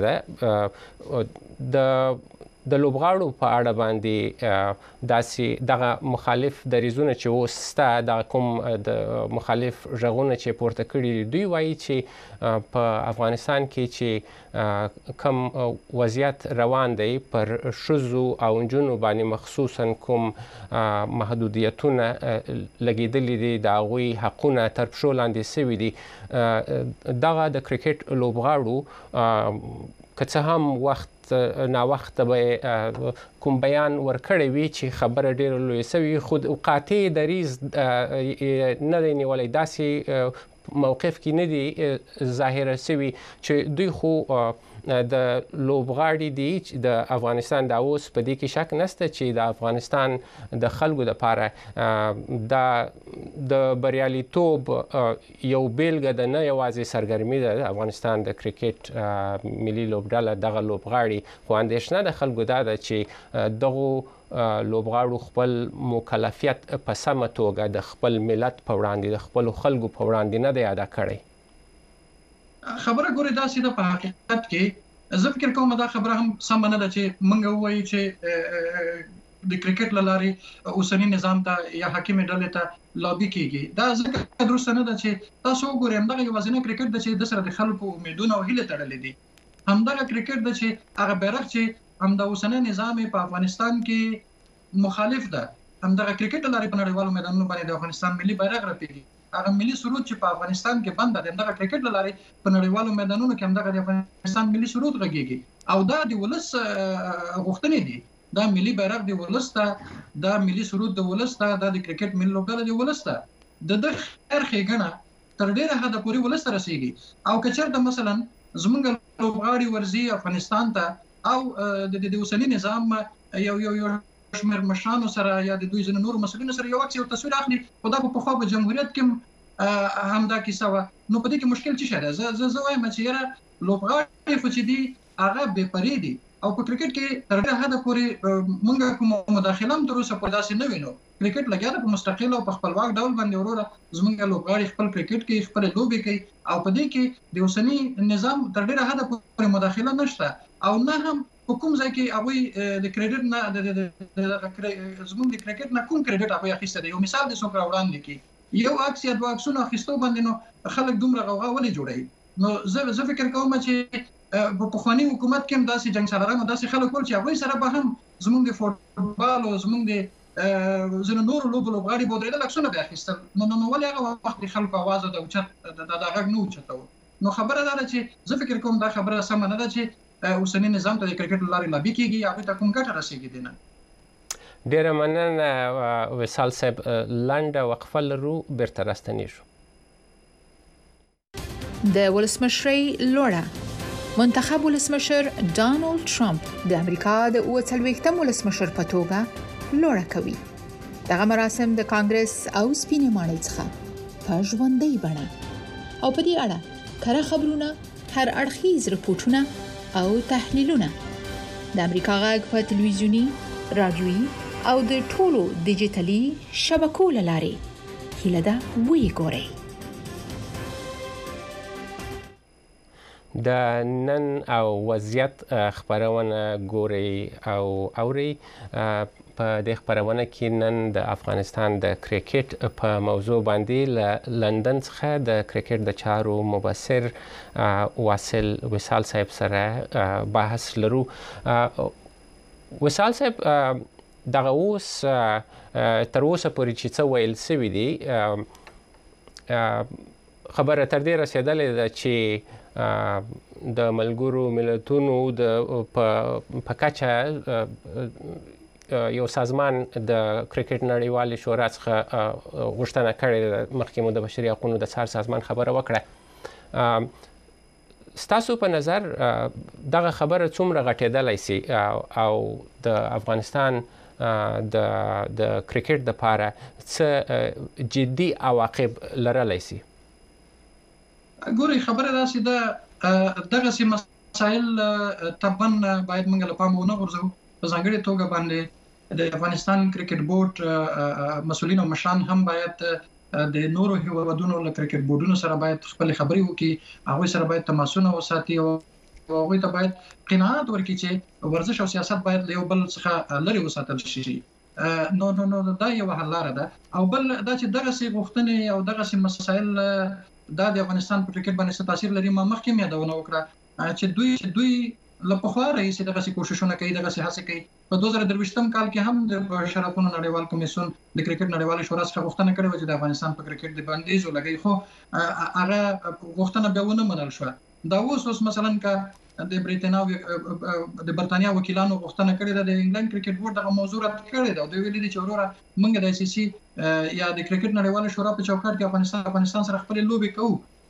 ده. د لوبغاړو په اړه باندې داسې دغه مخالف دریځونه چې اوس شته، دغه کوم د مخالف غږونه چې پورته کړي دوی وایي چې په افغانستان کې چې کم وضعیت روان دی پر ښځو او نجونو باندې مخصوصا کوم محدودیتونه لګېدلي دي، د هغوی حقونه تر پښو لاندې شوي دي. دغه د کرکټ لوبغاړو که څه هم وخت ناوخته به کوم بیان ورکړی وي چې خبره ډېره لویه شوې، خو قاطع دریځ نه دی نیولی، داسې موقف کې نه دی ظاهره شوي چې دوی خو د لوبغاړي دي چې د افغانستان د اوس په دې کې شک نشته چې د افغانستان د خلکو لپاره د بریالیتوب یو بیلګه ده، نه یوازې سرګرمي ده د افغانستان د کرکټ ملي لوبډله دغه لوبغاړي، خو اندېښنه د خلکو دا ده چې دغه لوبغاړو خپل مکلفیت په سمه توګه د خپل ملت په وړاندې د خپل خلکو په وړاندې نه دی ادا کړی. خبره ګوري داسې ده په حقیقت کې زه فکر کوم دا خبره هم سم نه ده چې موږ وایو چې د کرکټ لارې اوسنی نظام ته یا حاکم ډلې ته لابي کیږي. دا ځکه درست نه ده چې تاسو وګورئ همدغه یوازینی کرکټ د چې د سره د خلکو امیدونه او هیله تړلې دي. همدغه کرکټ د چې هغه بیرغ چې هم د اوسنی نظام په افغانستان کې مخالف ده، همدغه کرکټ لارې په نړیوالو میدانونو باندې د افغانستان ملي بیرغ رپیږي. هغه ملي سرود چې په افغانستان کې بند ده، همدغه کرکټ لارې په نړیوالو میدانونو کې همدغه د افغانستان ملي سرود غږیږي او دا د ولس غوښتنې دي. دا ملي بیرغ د ولس ته، دا ملي سرود د ولس ته، دا د کرکټ ملي لوبډله د ولس ته. د خیر ښېګڼه تر ډیره حده پورې ولس ته رسیږي او که چېرته مثلا زموږ لوبغاړي ورځي افغانستان ته او د اوسنی نظام یو شمېر مشرانو سره یا د دوی ځینو نورو مسؤلینو سره یو عکس یو تصویر اخلي، خو دا په پخوا په جمهوریت کې همدا کیسه وه. نو په دې کې مشکل څه شی ده؟ زه وایم چې یاره لوبغاړي خو چې دي هغه بې پرې دي او په کرکټ کې تر ډېره حده پورې موږ کومه مداخله هم تر اوسه پورې داسې نه وینو. کرکټ لګیا ده په مستقل او په خپلواک ډول باندې وروره زموږ لوبغاړي خپل کرکټ کوي، خپل لوبې کوي او په دې کې د اوسني نظام تر ډېره حده پورې مداخله نشته او نه هم په کوم ځای کې هغوی د کرکټ نه زموږ د کرکټ نه کوم کرکټ هغوی اخیستی دی. یو مثال دې څوک راوړاندې کړي، یو عکس یا دوه عکسونه اخیستو باندې نو خلک دومره غوغا ولې جوړوي؟ نو زه فکر کوم چې په پخواني حکومت کې هم داسې جنګ سالاران او داسې خلک ول چې هغوی سره به هم زموږ د فوټبال او زموږ د ځینو نورو لوبو لوبغاړي به ودرېدل، عکسونه به اخیستل. نو ولې هغه وخت د خلکو اواز د غږ نه اوچتو؟ نو خبره دا ده چې زه فکر کوم دا خبره سمه نه ده چې اوسنی نظام ته د کرکټ لارې لابي کیږي، هغوی ته کوم ګټه رسیږي دي نه. ډېره مننه وصال صاحب. لنډه وقفه لرو، بیرته راستنیږو. د ولسمشرۍ لوړه منتخب ولسمشر ډانلډ ټرمپ د امریکا د 40م ولسمشر په توګه لوړه کوي. دغه مراسم د کانګرس او سپینې ماڼۍ څخه په ژوندۍ بڼه او په دې اړه کره خبرونه، هر اړخیز رپورټونه او تحلیلونه د امریکا غږ په تلویزیونی، رادیويي او د ټولو ډیجیټلي شبکو لارې هیله ده وی ګورئ. د نن او وضعیت خبرونه ګوري او اوري. په دې خبرونه کې نن د افغانستان د کرکټ په موضوع باندې له لندن څخه د کرکټ د چارو مبصر وصال صاحب سره بحث لرو. وصال صاحب، دغه اوس تر اوسه پورې چې څه ویل سوي دي، خبره تر دې رسېدلې ده چې د ملګرو ملتونو په کچه یو سازمان د کرکټ نړیوالې شورا څخه غوښتنه کړې ده، مخکې مو د بشري حقوقو د څار سازمان خبره وکړه. ستاسو په نظر دغه خبره څومره غټېدلی سي او د افغانستان د کرکټ دپاره څه جدي عواقب لرلی سي؟ ګورئ، خبره داسې ده دغسې مسایل طبعا باید موږ له پامه ونه غورځوو. په ځانګړې توګه باندې د افغانستان کرکټ بورډ مسؤلین او مشران هم باید د نورو هیوادونو له کرکټ بورډونو سره باید خپلې خبرې وکړي، هغوی سره باید تماسونه وساتي او هغوی ته باید قناعت ورکړي چې ورزش او سیاست باید له یو بل څخه لرې وساتل شي. نو دا یوه حل لاره ده. او بل دا چې دغسې غوښتنې او دغسې مسایل دا د افغانستان په کرکټ باندې څه تاثیر لري. ما مخکې هم یادونه وکړه چې دوی له پخوا راهیسې دغسې کوششونه کوي، دغسې هڅې کوي. په 2023 کال کې هم د بشر حقوقو نړیوال کمیسیون د کرکټ نړیوالې شورا څخه غوښتنه کړې وه چې د افغانستان په کرکټ د بندیز ولګوي، خو هغه غوښتنه بیا ونه منل شوه. دا اوس مثلا که د برتانیا وکیلانو غوښتنه کړې ده، د انګلند کرکټ بورډ دغه موضوع رد کړې ده او دوی ویلي دي چې وروره موږ د ICC یا د کرکټ نړیواله شورا په چوکاټ کې افغانستان سره خپلې لوبې کوو.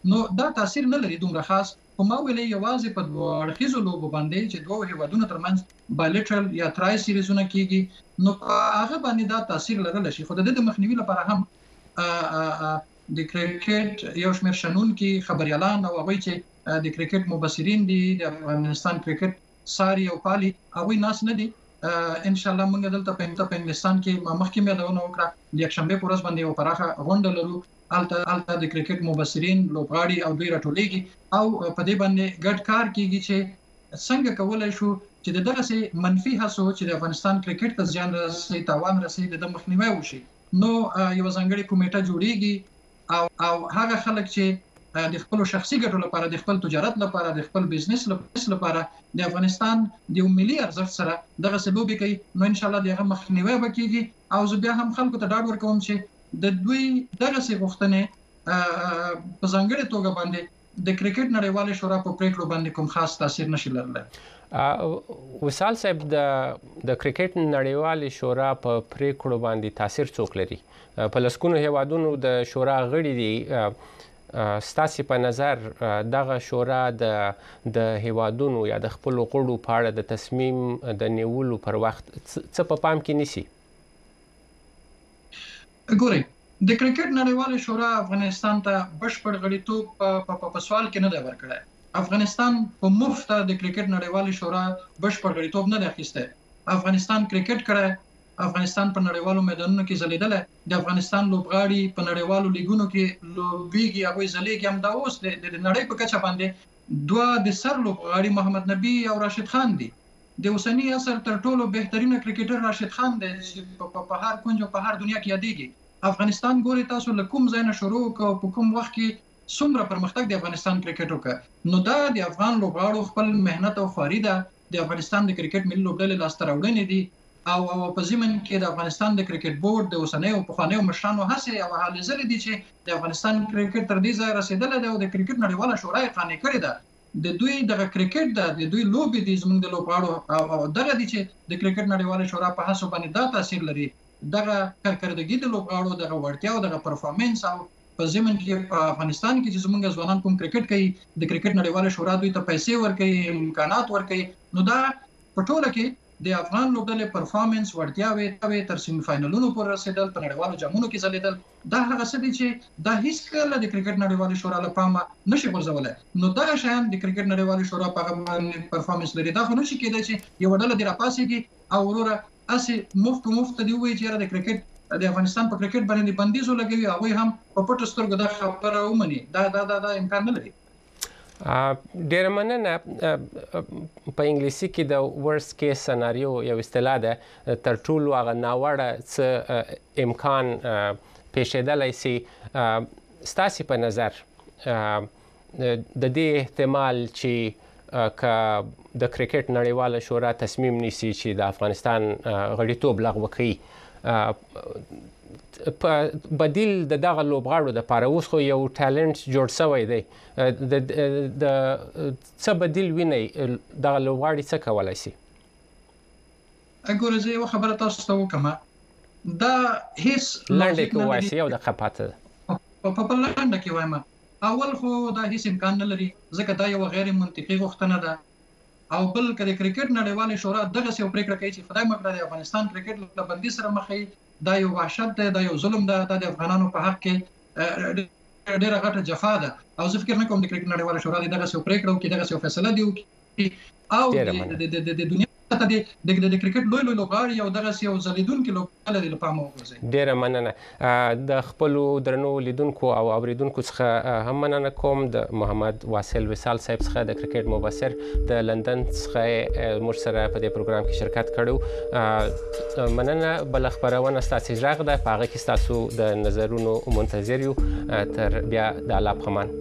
نو دا تاثیر نه لري دومره خاص. خو ما ویلې یوازې په دوه اړخیزو لوبو باندې چې دوه هیوادونو ترمنځ بایلیټرل یا ترای سیریزونه کیږي نو هغه باندې دا تاثیر لرلی شي. خو د دې د مخنیوي لپاره هم د کرکټ یو شمېر شنونکي خبريالان او هغوی چې د کرکټ مبصرین دي د افغانستان کرکټ ساري او پالي هغوی ناس نه دي. ان شاء الله موږ دلته په انګلستان کې مخکې یادونه وکړه د یکشنبه په ورځ باندې یو پراخه غونډه لرو. الته د کرکټ مبصرین لوبغاړي او دوی راټولېږي او په دې باندې ګډ کار کیږي چې څنګه کولای شو چې دغه منفي هڅو چې د افغانستان کرکټ ته زیان رسي تاوان رسي د مخنیوي وشي. نو یو ځانګړي کمیټه جوړیږي او هغه خلک چې د خپل شخصي ګټو لپاره د خپل تجارت لپاره د خپل بزنس لپاره د افغانستان د ملي ارزښت سره دغه سلوبي کوي نو ان شاء الله دغه مخنیوي وکړي. او زه بیا هم خلکو ته ډاډ ورکوم چې د دوی دغه څه غوښتنې په ځانګړي توګه باندې د کرکټ نړیوالې شورا په پریکړو باندې کوم خاص تاثیر نشي لرلی. وصال صاحب د کرکټ نړیوالې شورا په پریکړو باندې تاثیر څوک لري؟ په لسګونو هیوادونو د شورا غړي دي. ستاسو په نظر دغه شورا د هیوادونو یا د خپل غړو په اړه د تصمیم د نیولو پر وخت څه په پام کې نیسي؟ ګورئ د کرکټ نړیوالې شورا افغانستان ته بشپړ غړیتوب په سوال کې نه دی ورکړی. افغانستان په مفت د کرکټ نړیوالې شورا بشپړ غړیتوب نه دی اخیستی. افغانستان کرکټ کړی، افغانستان په نړیوالو میدانونو کې ځلیدلی، د افغانستان لوبغاړي په نړیوالو لیګونو کې لوبېږي، هغوی ځلیږي. همدا اوس د نړۍ په کچه باندې دوه د سر لوبغاړي محمد نبي او راشد خان دي. د اوسنی عصر تر ټولو بهترینه کرکټر راشد خان دی چې په هر کونج او په هر دنیا کې یادېږي. افغانستان ګوري تاسو له کوم ځای نه شروع وکړو په کوم وخت کې څومره پرمختګ د افغانستان کرکټ وکړ. نو دا د افغان لوبغاړو خپل مهنت او خواري ده. د افغانستان د کرکټ ملي لوبډلې لاسته راوړنې دي او په ضمن کې د افغانستان د کرکټ بورډ د اوسنیو پخوانیو مشرانو هڅې او هلې ځلې دي چې د افغانستان کرکټ تر دې ځای رسېدلی دی او د کرکټ نړیواله شورا یې قانع کړې ده. د دوی دغه کرکټ د دوی لوبې دي زموږ د لوبغاړو او دغه دي چې د کرکټ نړیواله شورا په هڅو باندې دا تاثیر لري. دغه کارکردګي د لوبغاړو دغه وړتیا او دغه پرفارمنس او په ضمن کې په افغانستان کې چې زموږ ځوانان کوم کرکټ کوي د کرکټ نړیواله شورا دوی ته پیسې ورکوي، امکانات ورکوي. نو دا په ټوله کې د افغان لوبډلې پرفارمنس وړتیاوې تر سیمي فائنلونو پورې رسیدل، په نړیوالو جامونو کې ځلیدل، دا هغه څه دي چې دا هیڅ کله د کرکټ نړیوالې شورا له پامه نشي غورځولی. نو دغه شیان د کرکټ نړیوالې شورا په هغه باندې پرفارمنس لري. دا خو نشي کېدای چې یوه ډله دې راپاڅېږي او وروره هسې مفت دې ووایي چې یاره د کرکټ د افغانستان په کرکټ باندې بندیز ولګوي، هغوی هم په پټو سترګو دا خبره ومني. دا امکان نه لري. ډیره مننه. په انګلیسي کې د ورست کیس سناریو یو اصطلاح ده، تر ټولو هغه ناوړه څه امکان پیښیدلی سي. ستاسو په نظر د دې احتمال چې که د کرکټ نړیواله شورا تصمیم نیسي چې د افغانستان غړیتوب لغوه کړي، بدیل د دغه لوبغاړو دپاره اوس خو یو ټالنټ جوړ شوی دی، د څه بدیل وینئ؟ دغه لوبغاړي څه کولی شي؟ ګوره زه یوه خبره تاسو ته وکړم، دا هیڅ لنډې کې ووایاست، یو دقیقه پاته ده. په لنډه کې وایم، اول خو دا هیڅ امکان نه لري ځکه دا یوه غیر منطقي غوښتنه ده. او بل که د کرکټ نړیوالې شورا دغسې یو پرېکړه کوي چې خدای مه کړه د افغانستان کرکټ له بندي سره مخ وي، دا یو وحشت دی، دا یو ظلم ده، دا د افغانانو په حق کې ډېره غټه جفا ده. او زه فکر نه کوم د کرکټ نړیواله شورا دې دغسې یو پرېکړه وکړي، دغسې یو فیصله دې وکړي او د دنیا ته د کرکټ لوی لوبغاړي او دغسې یو ځلیدونکي لوبغاړي دې له پامه وغورځوي. ډېره مننه. د خپلو درنو لیدونکو او اوریدونکو څخه هم مننه کوم. د محمد واصل وصال صاحب څخه د کرکټ مبصر د لندن څخه موږ سره په دې پروګرام کې شرکت کړی. مننه. بله خپرونه ستاسو غږ ده، په هغه کې ستاسو د نظرونو منتظر یو. تر بیا د الله پامان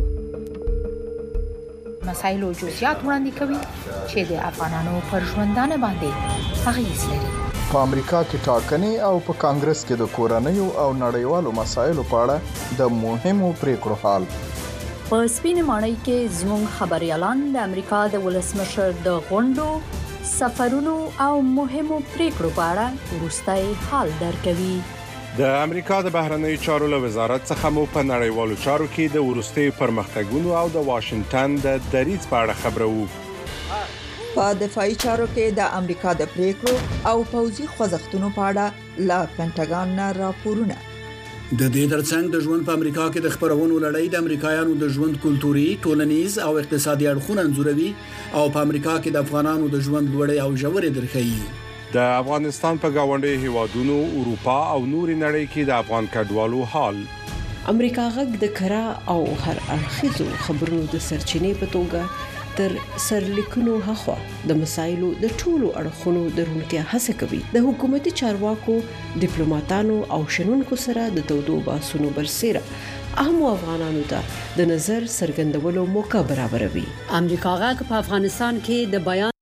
مسایل او جزئیات وړاندې کوي چې د افغانانو پر ژوندانه باندې اغیز لري. په امریکا کې ټاکنې او په کانګرس کې د کورنیو او نړیوالو مسایلو په اړه د مهمو پریکړو حال. په سپینې ماڼۍ کې زموږ خبريالان د امریکا د ولسمشر د غونډو، سفرونو او مهمو پریکړو په اړه وروستی حال درکوي. د امریکا د بهرنیو چارو له وزارت څخه مو په نړیوالو چارو کې د وروستي پرمختګونو او د واشنگټن د دریځ په اړه خبرو. په دفاعي چارو کې د امریکا د پریکړو او پوځي خوځښتونو په اړه لا پینټاګان نه راپورونه. د دې ترڅنګ د ژوند په امریکا کې د خبرونو لړۍ د امریکایانو د ژوند کلتوري، ټولنیز او اقتصادي اړخونه انځوروي او په امریکا کې د افغانانو د ژوند لوړې او ژورې درخې. د افغانستان په گاونډي هیوادونو، اروپا او نوري نړۍ کې د افغان کډوالو حال. امریکا غږ د کرا او هر اړخیزو خبرونو د سرچینې په توګه تر سرلیکونو هخوا د مسایلو د ټولو اړخونو درونتیا هڅه کوي. د حکومتي چارواکو، ډیپلوماټانو او شنونکو سره د تودو باسونو برسېره اهم افغانانو ته د نظر څرګندولو موقع برابروي. امریکا غږ په افغانستان کې د بیان